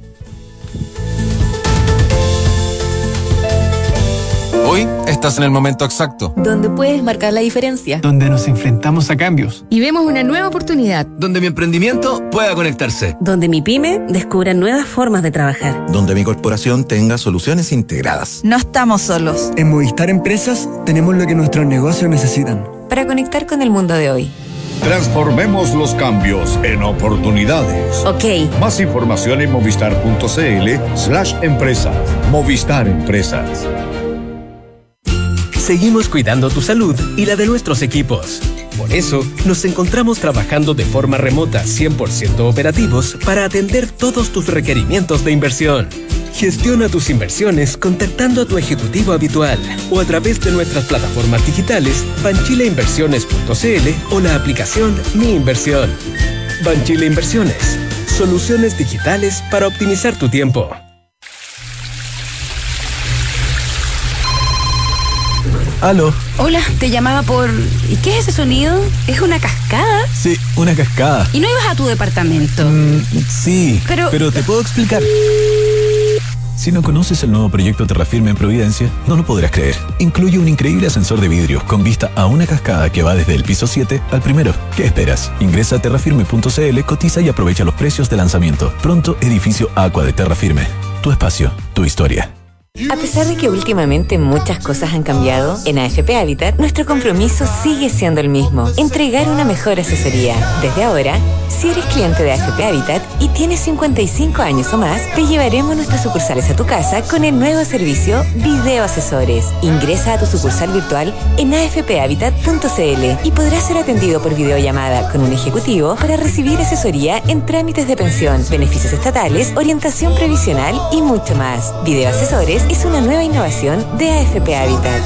Hoy estás en el momento exacto. Donde puedes marcar la diferencia. Donde nos enfrentamos a cambios. Y vemos una nueva oportunidad. Donde mi emprendimiento pueda conectarse. Donde mi pyme descubra nuevas formas de trabajar. Donde mi corporación tenga soluciones integradas. No estamos solos. En Movistar Empresas tenemos lo que nuestros negocios necesitan. Para conectar con el mundo de hoy. Transformemos los cambios en oportunidades. Ok. Más información en movistar.cl/empresas. Movistar Empresas. Seguimos cuidando tu salud y la de nuestros equipos. Por eso, nos encontramos trabajando de forma remota 100% operativos para atender todos tus requerimientos de inversión. Gestiona tus inversiones contactando a tu ejecutivo habitual o a través de nuestras plataformas digitales banchileinversiones.cl o la aplicación Mi Inversión. Banchile Inversiones. Soluciones digitales para optimizar tu tiempo. ¿Aló? Hola, te llamaba por... ¿Y qué es ese sonido? ¿Es una cascada? Sí, una cascada. ¿Y no ibas a tu departamento? Sí, pero te puedo explicar. Si no conoces el nuevo proyecto Terrafirme en Providencia, no lo podrás creer. Incluye un increíble ascensor de vidrio con vista a una cascada que va desde el piso 7 al primero. ¿Qué esperas? Ingresa a terrafirme.cl, cotiza y aprovecha los precios de lanzamiento. Pronto, edificio Aqua de Terrafirme. Tu espacio, tu historia. A pesar de que últimamente muchas cosas han cambiado, en AFP Habitat nuestro compromiso sigue siendo el mismo: entregar una mejor asesoría. Desde ahora, si eres cliente de AFP Habitat y tienes 55 años o más, te llevaremos nuestras sucursales a tu casa con el nuevo servicio Video Asesores. Ingresa a tu sucursal virtual en afphabitat.cl y podrás ser atendido por videollamada con un ejecutivo para recibir asesoría en trámites de pensión, beneficios estatales, orientación previsional y mucho más. Video Asesores es una nueva innovación de AFP Habitat.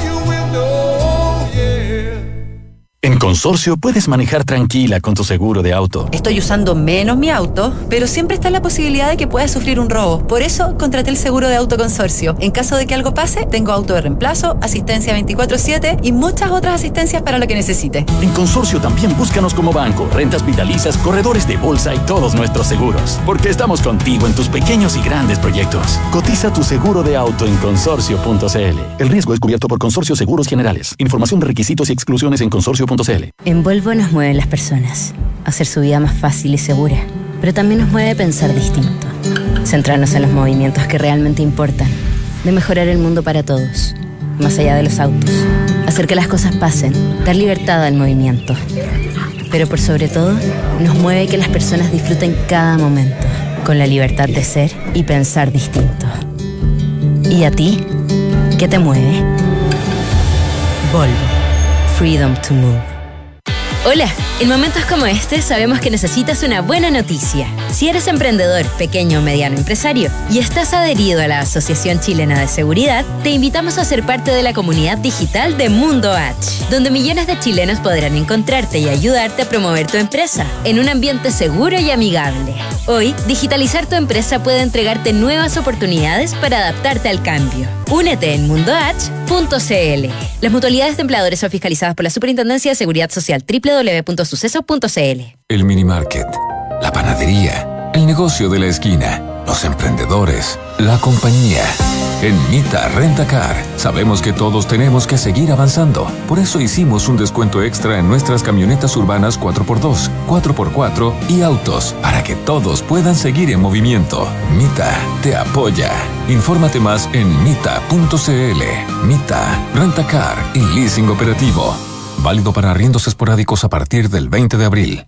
En Consorcio puedes manejar tranquila con tu seguro de auto. Estoy usando menos mi auto, pero siempre está la posibilidad de que pueda sufrir un robo. Por eso contraté el seguro de auto Consorcio. En caso de que algo pase, tengo auto de reemplazo, asistencia 24/7 y muchas otras asistencias para lo que necesite. En Consorcio también búscanos como banco, rentas vitalicias, corredores de bolsa y todos nuestros seguros. Porque estamos contigo en tus pequeños y grandes proyectos. Cotiza tu seguro de auto en consorcio.cl. El riesgo es cubierto por Consorcio Seguros Generales. Información de requisitos y exclusiones en consorcio.cl. En Volvo nos mueven las personas, hacer su vida más fácil y segura, pero también nos mueve pensar distinto, centrarnos en los movimientos que realmente importan, de mejorar el mundo para todos, más allá de los autos, hacer que las cosas pasen, dar libertad al movimiento. Pero por sobre todo, nos mueve que las personas disfruten cada momento, con la libertad de ser y pensar distinto. ¿Y a ti? ¿Qué te mueve? Volvo. Freedom to move. Hola, en momentos como este sabemos que necesitas una buena noticia. Si eres emprendedor, pequeño o mediano empresario y estás adherido a la Asociación Chilena de Seguridad, te invitamos a ser parte de la comunidad digital de Mundo H, donde millones de chilenos podrán encontrarte y ayudarte a promover tu empresa en un ambiente seguro y amigable. Hoy, digitalizar tu empresa puede entregarte nuevas oportunidades para adaptarte al cambio. Únete en mundoh.cl. Las mutualidades de empleadores son fiscalizadas por la Superintendencia de Seguridad Social. www.suceso.cl. El mini market, la panadería, el negocio de la esquina, los emprendedores, la compañía. En Mita Rentacar sabemos que todos tenemos que seguir avanzando. Por eso hicimos un descuento extra en nuestras camionetas urbanas 4x2, 4x4 y autos, para que todos puedan seguir en movimiento. Mita te apoya. Infórmate más en mita.cl. Mita, Rentacar y Leasing Operativo. Válido para arriendos esporádicos a partir del 20 de abril.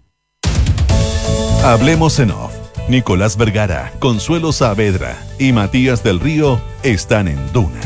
Hablemos en off. Nicolás Vergara, Consuelo Saavedra y Matías del Río están en Duna.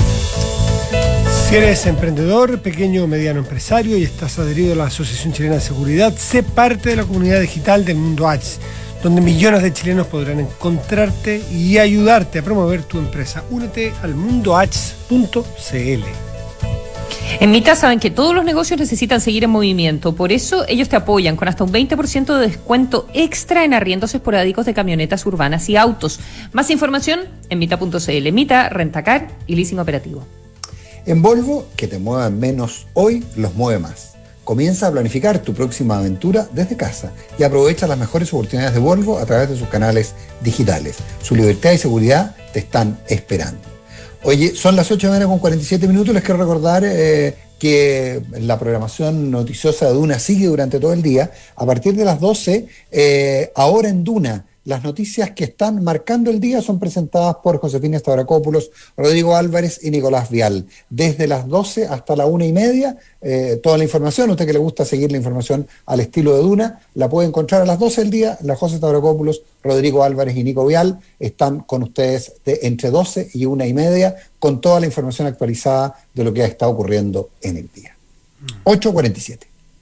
Si eres emprendedor, pequeño o mediano empresario y estás adherido a la Asociación Chilena de Seguridad, sé parte de la comunidad digital del Mundo H, donde millones de chilenos podrán encontrarte y ayudarte a promover tu empresa. Únete al mundoh.cl. En Mita saben que todos los negocios necesitan seguir en movimiento, por eso ellos te apoyan con hasta un 20% de descuento extra en arriendos esporádicos de camionetas urbanas y autos. Más información en mita.cl. Mita, Rentacar y leasing operativo. En Volvo, que te muevan menos hoy, los mueve más. Comienza a planificar tu próxima aventura desde casa y aprovecha las mejores oportunidades de Volvo a través de sus canales digitales. Su libertad y seguridad te están esperando. Oye, son las 8:47. Les quiero recordar que la programación noticiosa de Duna sigue durante todo el día. A partir de las 12, ahora en Duna, las noticias que están marcando el día son presentadas por Josefina Stavrakopoulos, Rodrigo Álvarez y Nicolás Vial. Desde las 12 hasta la 1:30, toda la información, a usted que le gusta seguir la información al estilo de Duna, la puede encontrar a las 12 del día. La José Stavrakopoulos, Rodrigo Álvarez y Nico Vial están con ustedes entre 12 y 1:30 con toda la información actualizada de lo que ha estado ocurriendo en el día. 8:47.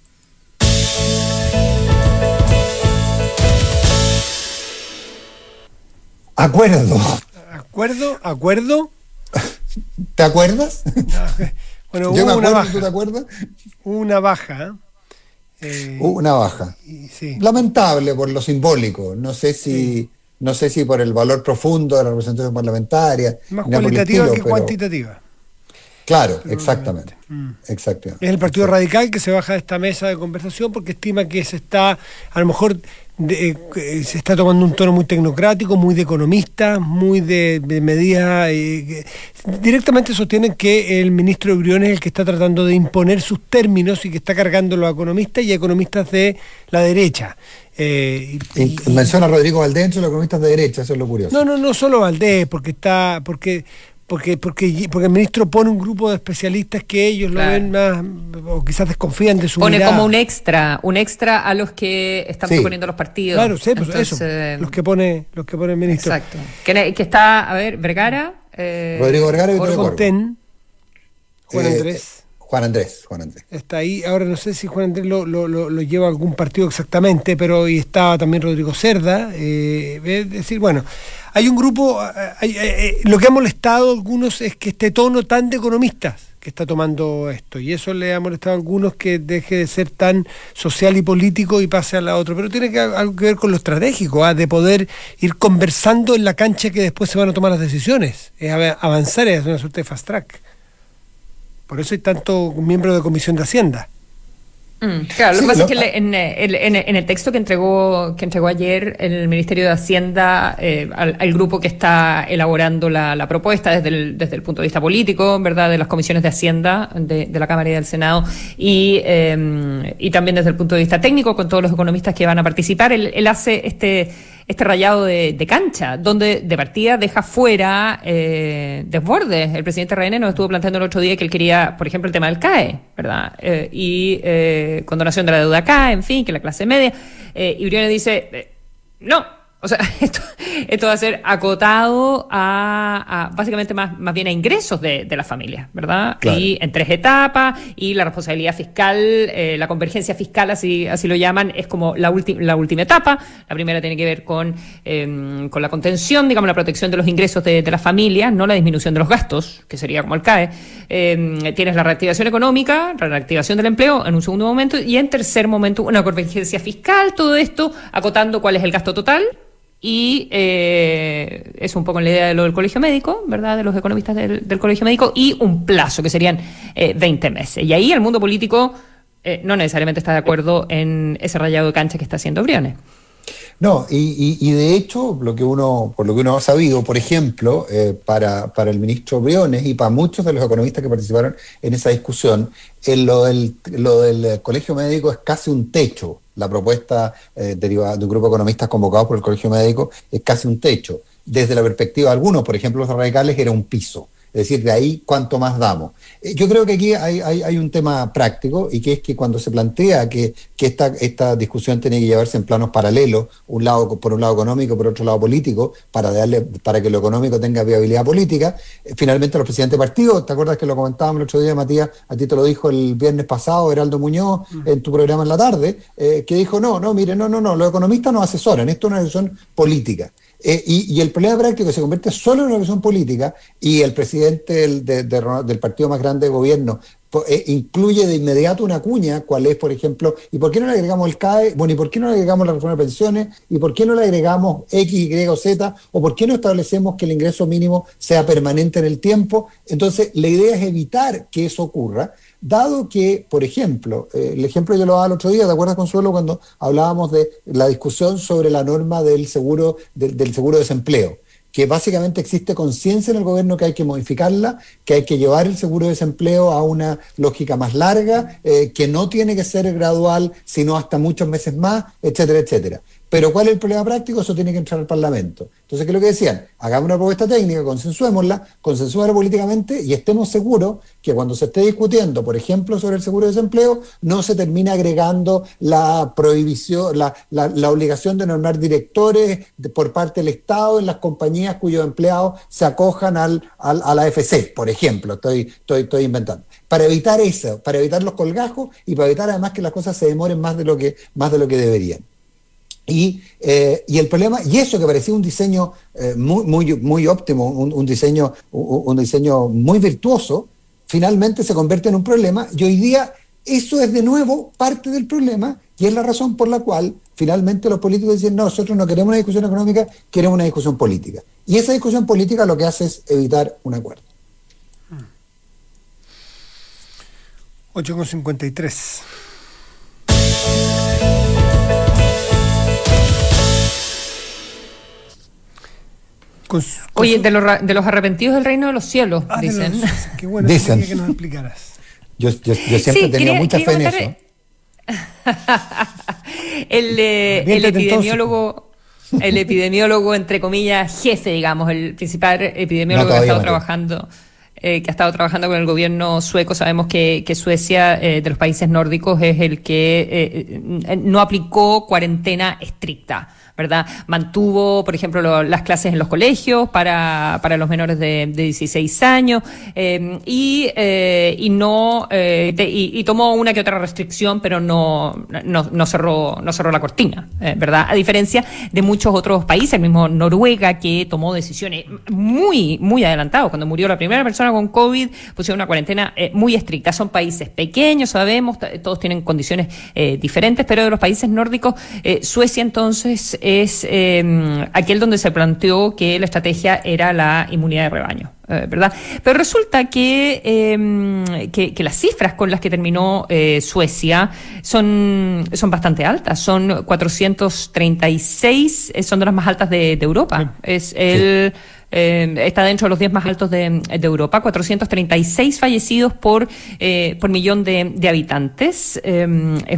Acuerdo. ¿Te acuerdas? Bueno, yo me acuerdo, baja. ¿Tú te acuerdas? Una baja. Una baja. Sí. Lamentable por lo simbólico. No sé si por el valor profundo de la representación parlamentaria. Más cualitativa que cuantitativa. Claro, exactamente. Exactamente. Es el Partido Radical que se baja de esta mesa de conversación porque estima que se está, a lo mejor, se está tomando un tono muy tecnocrático, muy de economistas, muy de medidas. Directamente sostienen que el ministro Briones es el que está tratando de imponer sus términos y que está cargando a los economistas y a economistas de la derecha. Menciona a Rodrigo Valdés entre los economistas de derecha, eso es lo curioso. No solo Valdés, porque el ministro pone un grupo de especialistas que ellos lo ven más, o quizás desconfían de su pone mirada. Como un extra a los que están proponiendo los partidos. Claro, sí, pues eso, los que pone el ministro. Exacto. Que está, a ver, Vergara, Rodrigo Vergara y Fontaine, Juan Andrés. Está ahí, ahora no sé si Juan Andrés lo lleva a algún partido exactamente, pero y estaba también Rodrigo Cerda, es decir, bueno, hay un grupo, lo que ha molestado a algunos es que este tono tan de economistas que está tomando esto, y eso le ha molestado a algunos que deje de ser tan social y político y pase a la otra, pero tiene algo que ver con lo estratégico, de poder ir conversando en la cancha que después se van a tomar las decisiones, es avanzar, es una suerte de fast track. Por eso hay tanto miembro de Comisión de Hacienda. Claro, lo que pasa es que en el texto que entregó ayer el Ministerio de Hacienda al grupo que está elaborando la propuesta desde el punto de vista político, ¿verdad?, de las comisiones de Hacienda de la Cámara y del Senado y también desde el punto de vista técnico con todos los economistas que van a participar, él hace este rayado de cancha, donde de partida deja fuera Desbordes. El presidente René nos estuvo planteando el otro día que él quería, por ejemplo, el tema del CAE, ¿verdad? Y condonación de la deuda CAE, en fin, que la clase media. Y Briones dice, no. O sea, esto va a ser acotado a básicamente más bien a ingresos de las familias, ¿verdad? Claro. Y en 3 etapas, y la responsabilidad fiscal, la convergencia fiscal, así lo llaman, es como la última etapa. La primera tiene que ver con la contención, digamos, la protección de los ingresos de las familias, no la disminución de los gastos, que sería como el CAE. Tienes la reactivación económica, la reactivación del empleo en un segundo momento, y en tercer momento una convergencia fiscal, todo esto acotando cuál es el gasto total. Y es un poco la idea de lo del colegio médico, ¿verdad?, de los economistas del colegio médico, y un plazo que serían 20 meses. Y ahí el mundo político no necesariamente está de acuerdo en ese rayado de cancha que está haciendo Briones. No, y de hecho, por lo que uno ha sabido, por ejemplo, para el ministro Briones y para muchos de los economistas que participaron en esa discusión, lo del colegio médico es casi un techo. La propuesta derivada de un grupo de economistas convocados por el Colegio Médico es casi un techo. Desde la perspectiva de algunos, por ejemplo los radicales, era un piso. Es decir, de ahí cuánto más damos. Yo creo que aquí hay un tema práctico, y que es que cuando se plantea que esta discusión tiene que llevarse en planos paralelos, por un lado económico, por otro lado político, para que lo económico tenga viabilidad política, finalmente los presidentes de partidos, ¿te acuerdas que lo comentábamos el otro día, Matías? A ti te lo dijo el viernes pasado Heraldo Muñoz en tu programa en la tarde, que dijo, no, los economistas nos asesoran, esto es una decisión política. Y el problema práctico se convierte solo en una cuestión política, y el presidente del partido más grande de gobierno incluye de inmediato una cuña, cuál es, por ejemplo, ¿y por qué no le agregamos el CAE? Bueno, ¿y por qué no le agregamos la reforma de pensiones? ¿Y por qué no le agregamos X, Y o Z? ¿O por qué no establecemos que el ingreso mínimo sea permanente en el tiempo? Entonces, la idea es evitar que eso ocurra, dado que, por ejemplo, el ejemplo yo lo daba el otro día, ¿te acuerdas, Consuelo, cuando hablábamos de la discusión sobre la norma del seguro de desempleo? Que básicamente existe conciencia en el gobierno que hay que modificarla, que hay que llevar el seguro de desempleo a una lógica más larga, que no tiene que ser gradual, sino hasta muchos meses más, etcétera, etcétera. Pero ¿cuál es el problema práctico? Eso tiene que entrar al Parlamento. Entonces, ¿qué es lo que decían? Hagamos una propuesta técnica, consensuémosla políticamente y estemos seguros que cuando se esté discutiendo, por ejemplo, sobre el seguro de desempleo, no se termina agregando la prohibición, la obligación de nombrar directores por parte del Estado en las compañías cuyos empleados se acojan a la AFC, por ejemplo. Estoy inventando. Para evitar eso, para evitar los colgajos y para evitar además que las cosas se demoren más de lo que deberían. Y el problema, y eso que parecía un diseño muy óptimo, un diseño muy virtuoso, finalmente se convierte en un problema, y hoy día eso es de nuevo parte del problema, y es la razón por la cual finalmente los políticos dicen, no, nosotros no queremos una discusión económica, queremos una discusión política. Y esa discusión política lo que hace es evitar un acuerdo. 8:53. Oye, de los arrepentidos del reino de los cielos, dicen. Qué bueno, dicen. Que nos explicaras. Yo siempre he tenido mucha fe en eso. El epidemiólogo, entre comillas, jefe, digamos, el principal epidemiólogo que ha estado trabajando con el gobierno sueco. Sabemos que Suecia, de los países nórdicos, es el que no aplicó cuarentena estricta, ¿verdad? Mantuvo, por ejemplo, las clases en los colegios para los menores de 16 años, y tomó una que otra restricción, pero no cerró la cortina, ¿verdad? A diferencia de muchos otros países, el mismo Noruega, que tomó decisiones muy, muy adelantadas. Cuando murió la primera persona con COVID, pusieron una cuarentena muy estricta. Son países pequeños, sabemos, todos tienen condiciones diferentes, pero de los países nórdicos, Suecia entonces es aquel donde se planteó que la estrategia era la inmunidad de rebaño, ¿verdad? Pero resulta que las cifras con las que terminó Suecia son bastante altas. Son 436, son de las más altas de Europa. Está dentro de los 10 más altos de Europa. 436 fallecidos por millón de habitantes. Es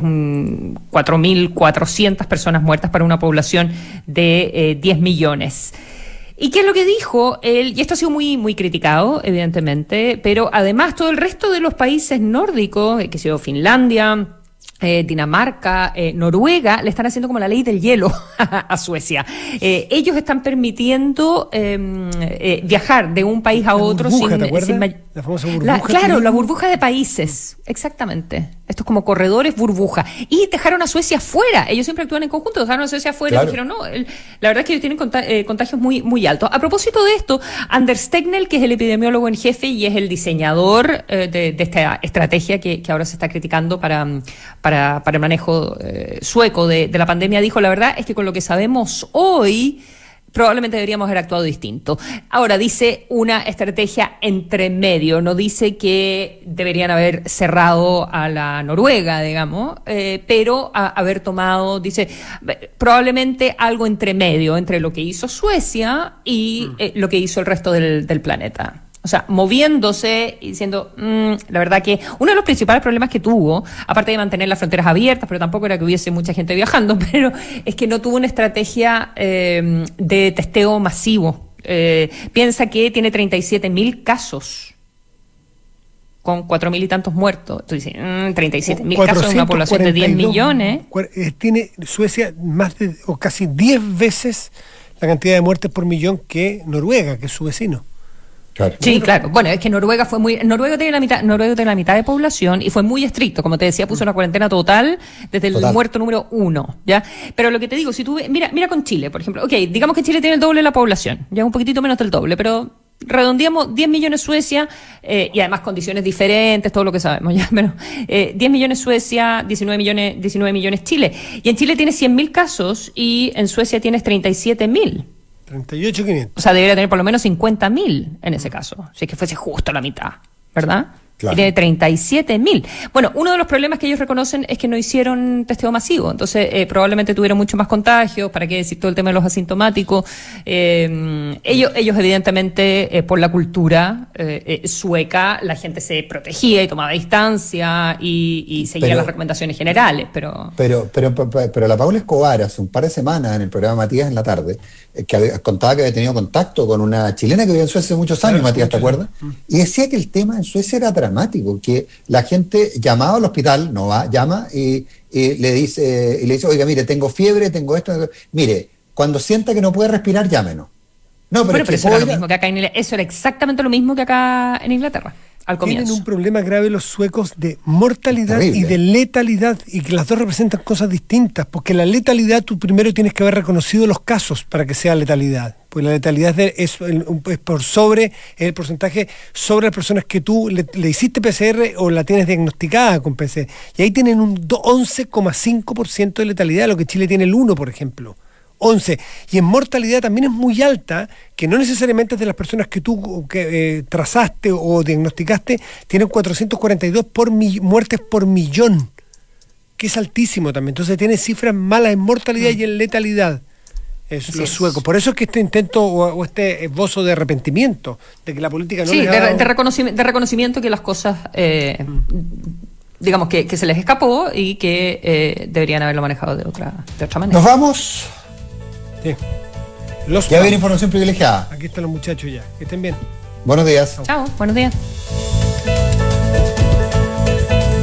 4.400 personas muertas para una población de 10 millones. ¿Y qué es lo que dijo él? Y esto ha sido muy, muy criticado, evidentemente, pero además todo el resto de los países nórdicos, que ha sido Finlandia, Dinamarca, Noruega, le están haciendo como la ley del hielo a Suecia. Ellos están permitiendo viajar de un país a otro burbuja, sin la famosa burbuja. La burbuja de países, exactamente. Esto es como corredores burbuja. Y dejaron a Suecia fuera. Ellos siempre actúan en conjunto, dejaron a Suecia fuera. Claro. Y dijeron, no, la verdad es que ellos tienen contagios muy, muy altos. A propósito de esto, Anders Tegnell, que es el epidemiólogo en jefe y es el diseñador de esta estrategia que ahora se está criticando para el manejo sueco de la pandemia, dijo, la verdad es que con lo que sabemos hoy, probablemente deberíamos haber actuado distinto. Ahora dice una estrategia entre medio, no dice que deberían haber cerrado a la Noruega, digamos, pero haber tomado, dice, probablemente algo entre medio, entre lo que hizo Suecia y lo que hizo el resto del planeta. O sea, moviéndose y diciendo, la verdad que uno de los principales problemas que tuvo, aparte de mantener las fronteras abiertas, pero tampoco era que hubiese mucha gente viajando, pero es que no tuvo una estrategia de testeo masivo. Piensa que tiene 37.000 casos con 4.000 y tantos muertos. Tú dices, 37.000 casos en una población de 10 millones. Tiene Suecia o casi 10 veces la cantidad de muertes por millón que Noruega, que es su vecino. Claro. Sí, claro. Bueno, es que Noruega tiene la mitad de población y fue muy estricto. Como te decía, puso una cuarentena total desde el muerto número 1, ¿ya? Pero lo que te digo, si tú mira con Chile, por ejemplo. Ok, digamos que Chile tiene el doble de la población, ya un poquitito menos del doble, pero redondeamos 10 millones Suecia, y además condiciones diferentes, todo lo que sabemos ya, pero 10 millones Suecia, 19 millones Chile. Y en Chile tienes 100.000 casos y en Suecia tienes 37.000. 38.500. O sea, debería tener por lo menos 50.000 en ese caso, si es que fuese justo la mitad, ¿verdad? Claro. Tiene 37.000. Bueno, uno de los problemas que ellos reconocen es que no hicieron testeo masivo. Entonces, probablemente tuvieron mucho más contagios. ¿Para qué decir todo el tema de los asintomáticos? Ellos evidentemente, por la cultura sueca, la gente se protegía y tomaba distancia y seguía las recomendaciones generales. Pero la Paula Escobar, hace un par de semanas en el programa Matías en la tarde, contaba que había tenido contacto con una chilena que vivía en Suecia hace muchos años, Matías, ¿te acuerdas? Y decía que el tema en Suecia era dramático, que la gente llamaba al hospital, llama y le dice, oiga, mire, tengo fiebre, tengo esto, mire, cuando sienta que no puede respirar, llámenos. No, pero eso era lo mismo que acá eso era exactamente lo mismo que acá en Inglaterra. Tienen un problema grave los suecos de mortalidad y de letalidad, y que las dos representan cosas distintas, porque la letalidad tú primero tienes que haber reconocido los casos para que sea letalidad, pues la letalidad es por sobre el porcentaje sobre las personas que tú le hiciste PCR o la tienes diagnosticada con PCR, y ahí tienen un 11,5% de letalidad, lo que Chile tiene el 1%, por ejemplo. 11, y en mortalidad también es muy alta, que no necesariamente es de las personas que tú trazaste o diagnosticaste, tienen 442 muertes por millón, que es altísimo también. Entonces tiene cifras malas en mortalidad y en letalidad. Los suecos. Por eso es que este intento o este esbozo de arrepentimiento de que la política no de reconocimiento que las cosas digamos que se les escapó y que deberían haberlo manejado de otra manera. Nos vamos. Sí. Ya viene información privilegiada. Aquí están los muchachos ya. Que estén bien. Buenos días. Chao, buenos días.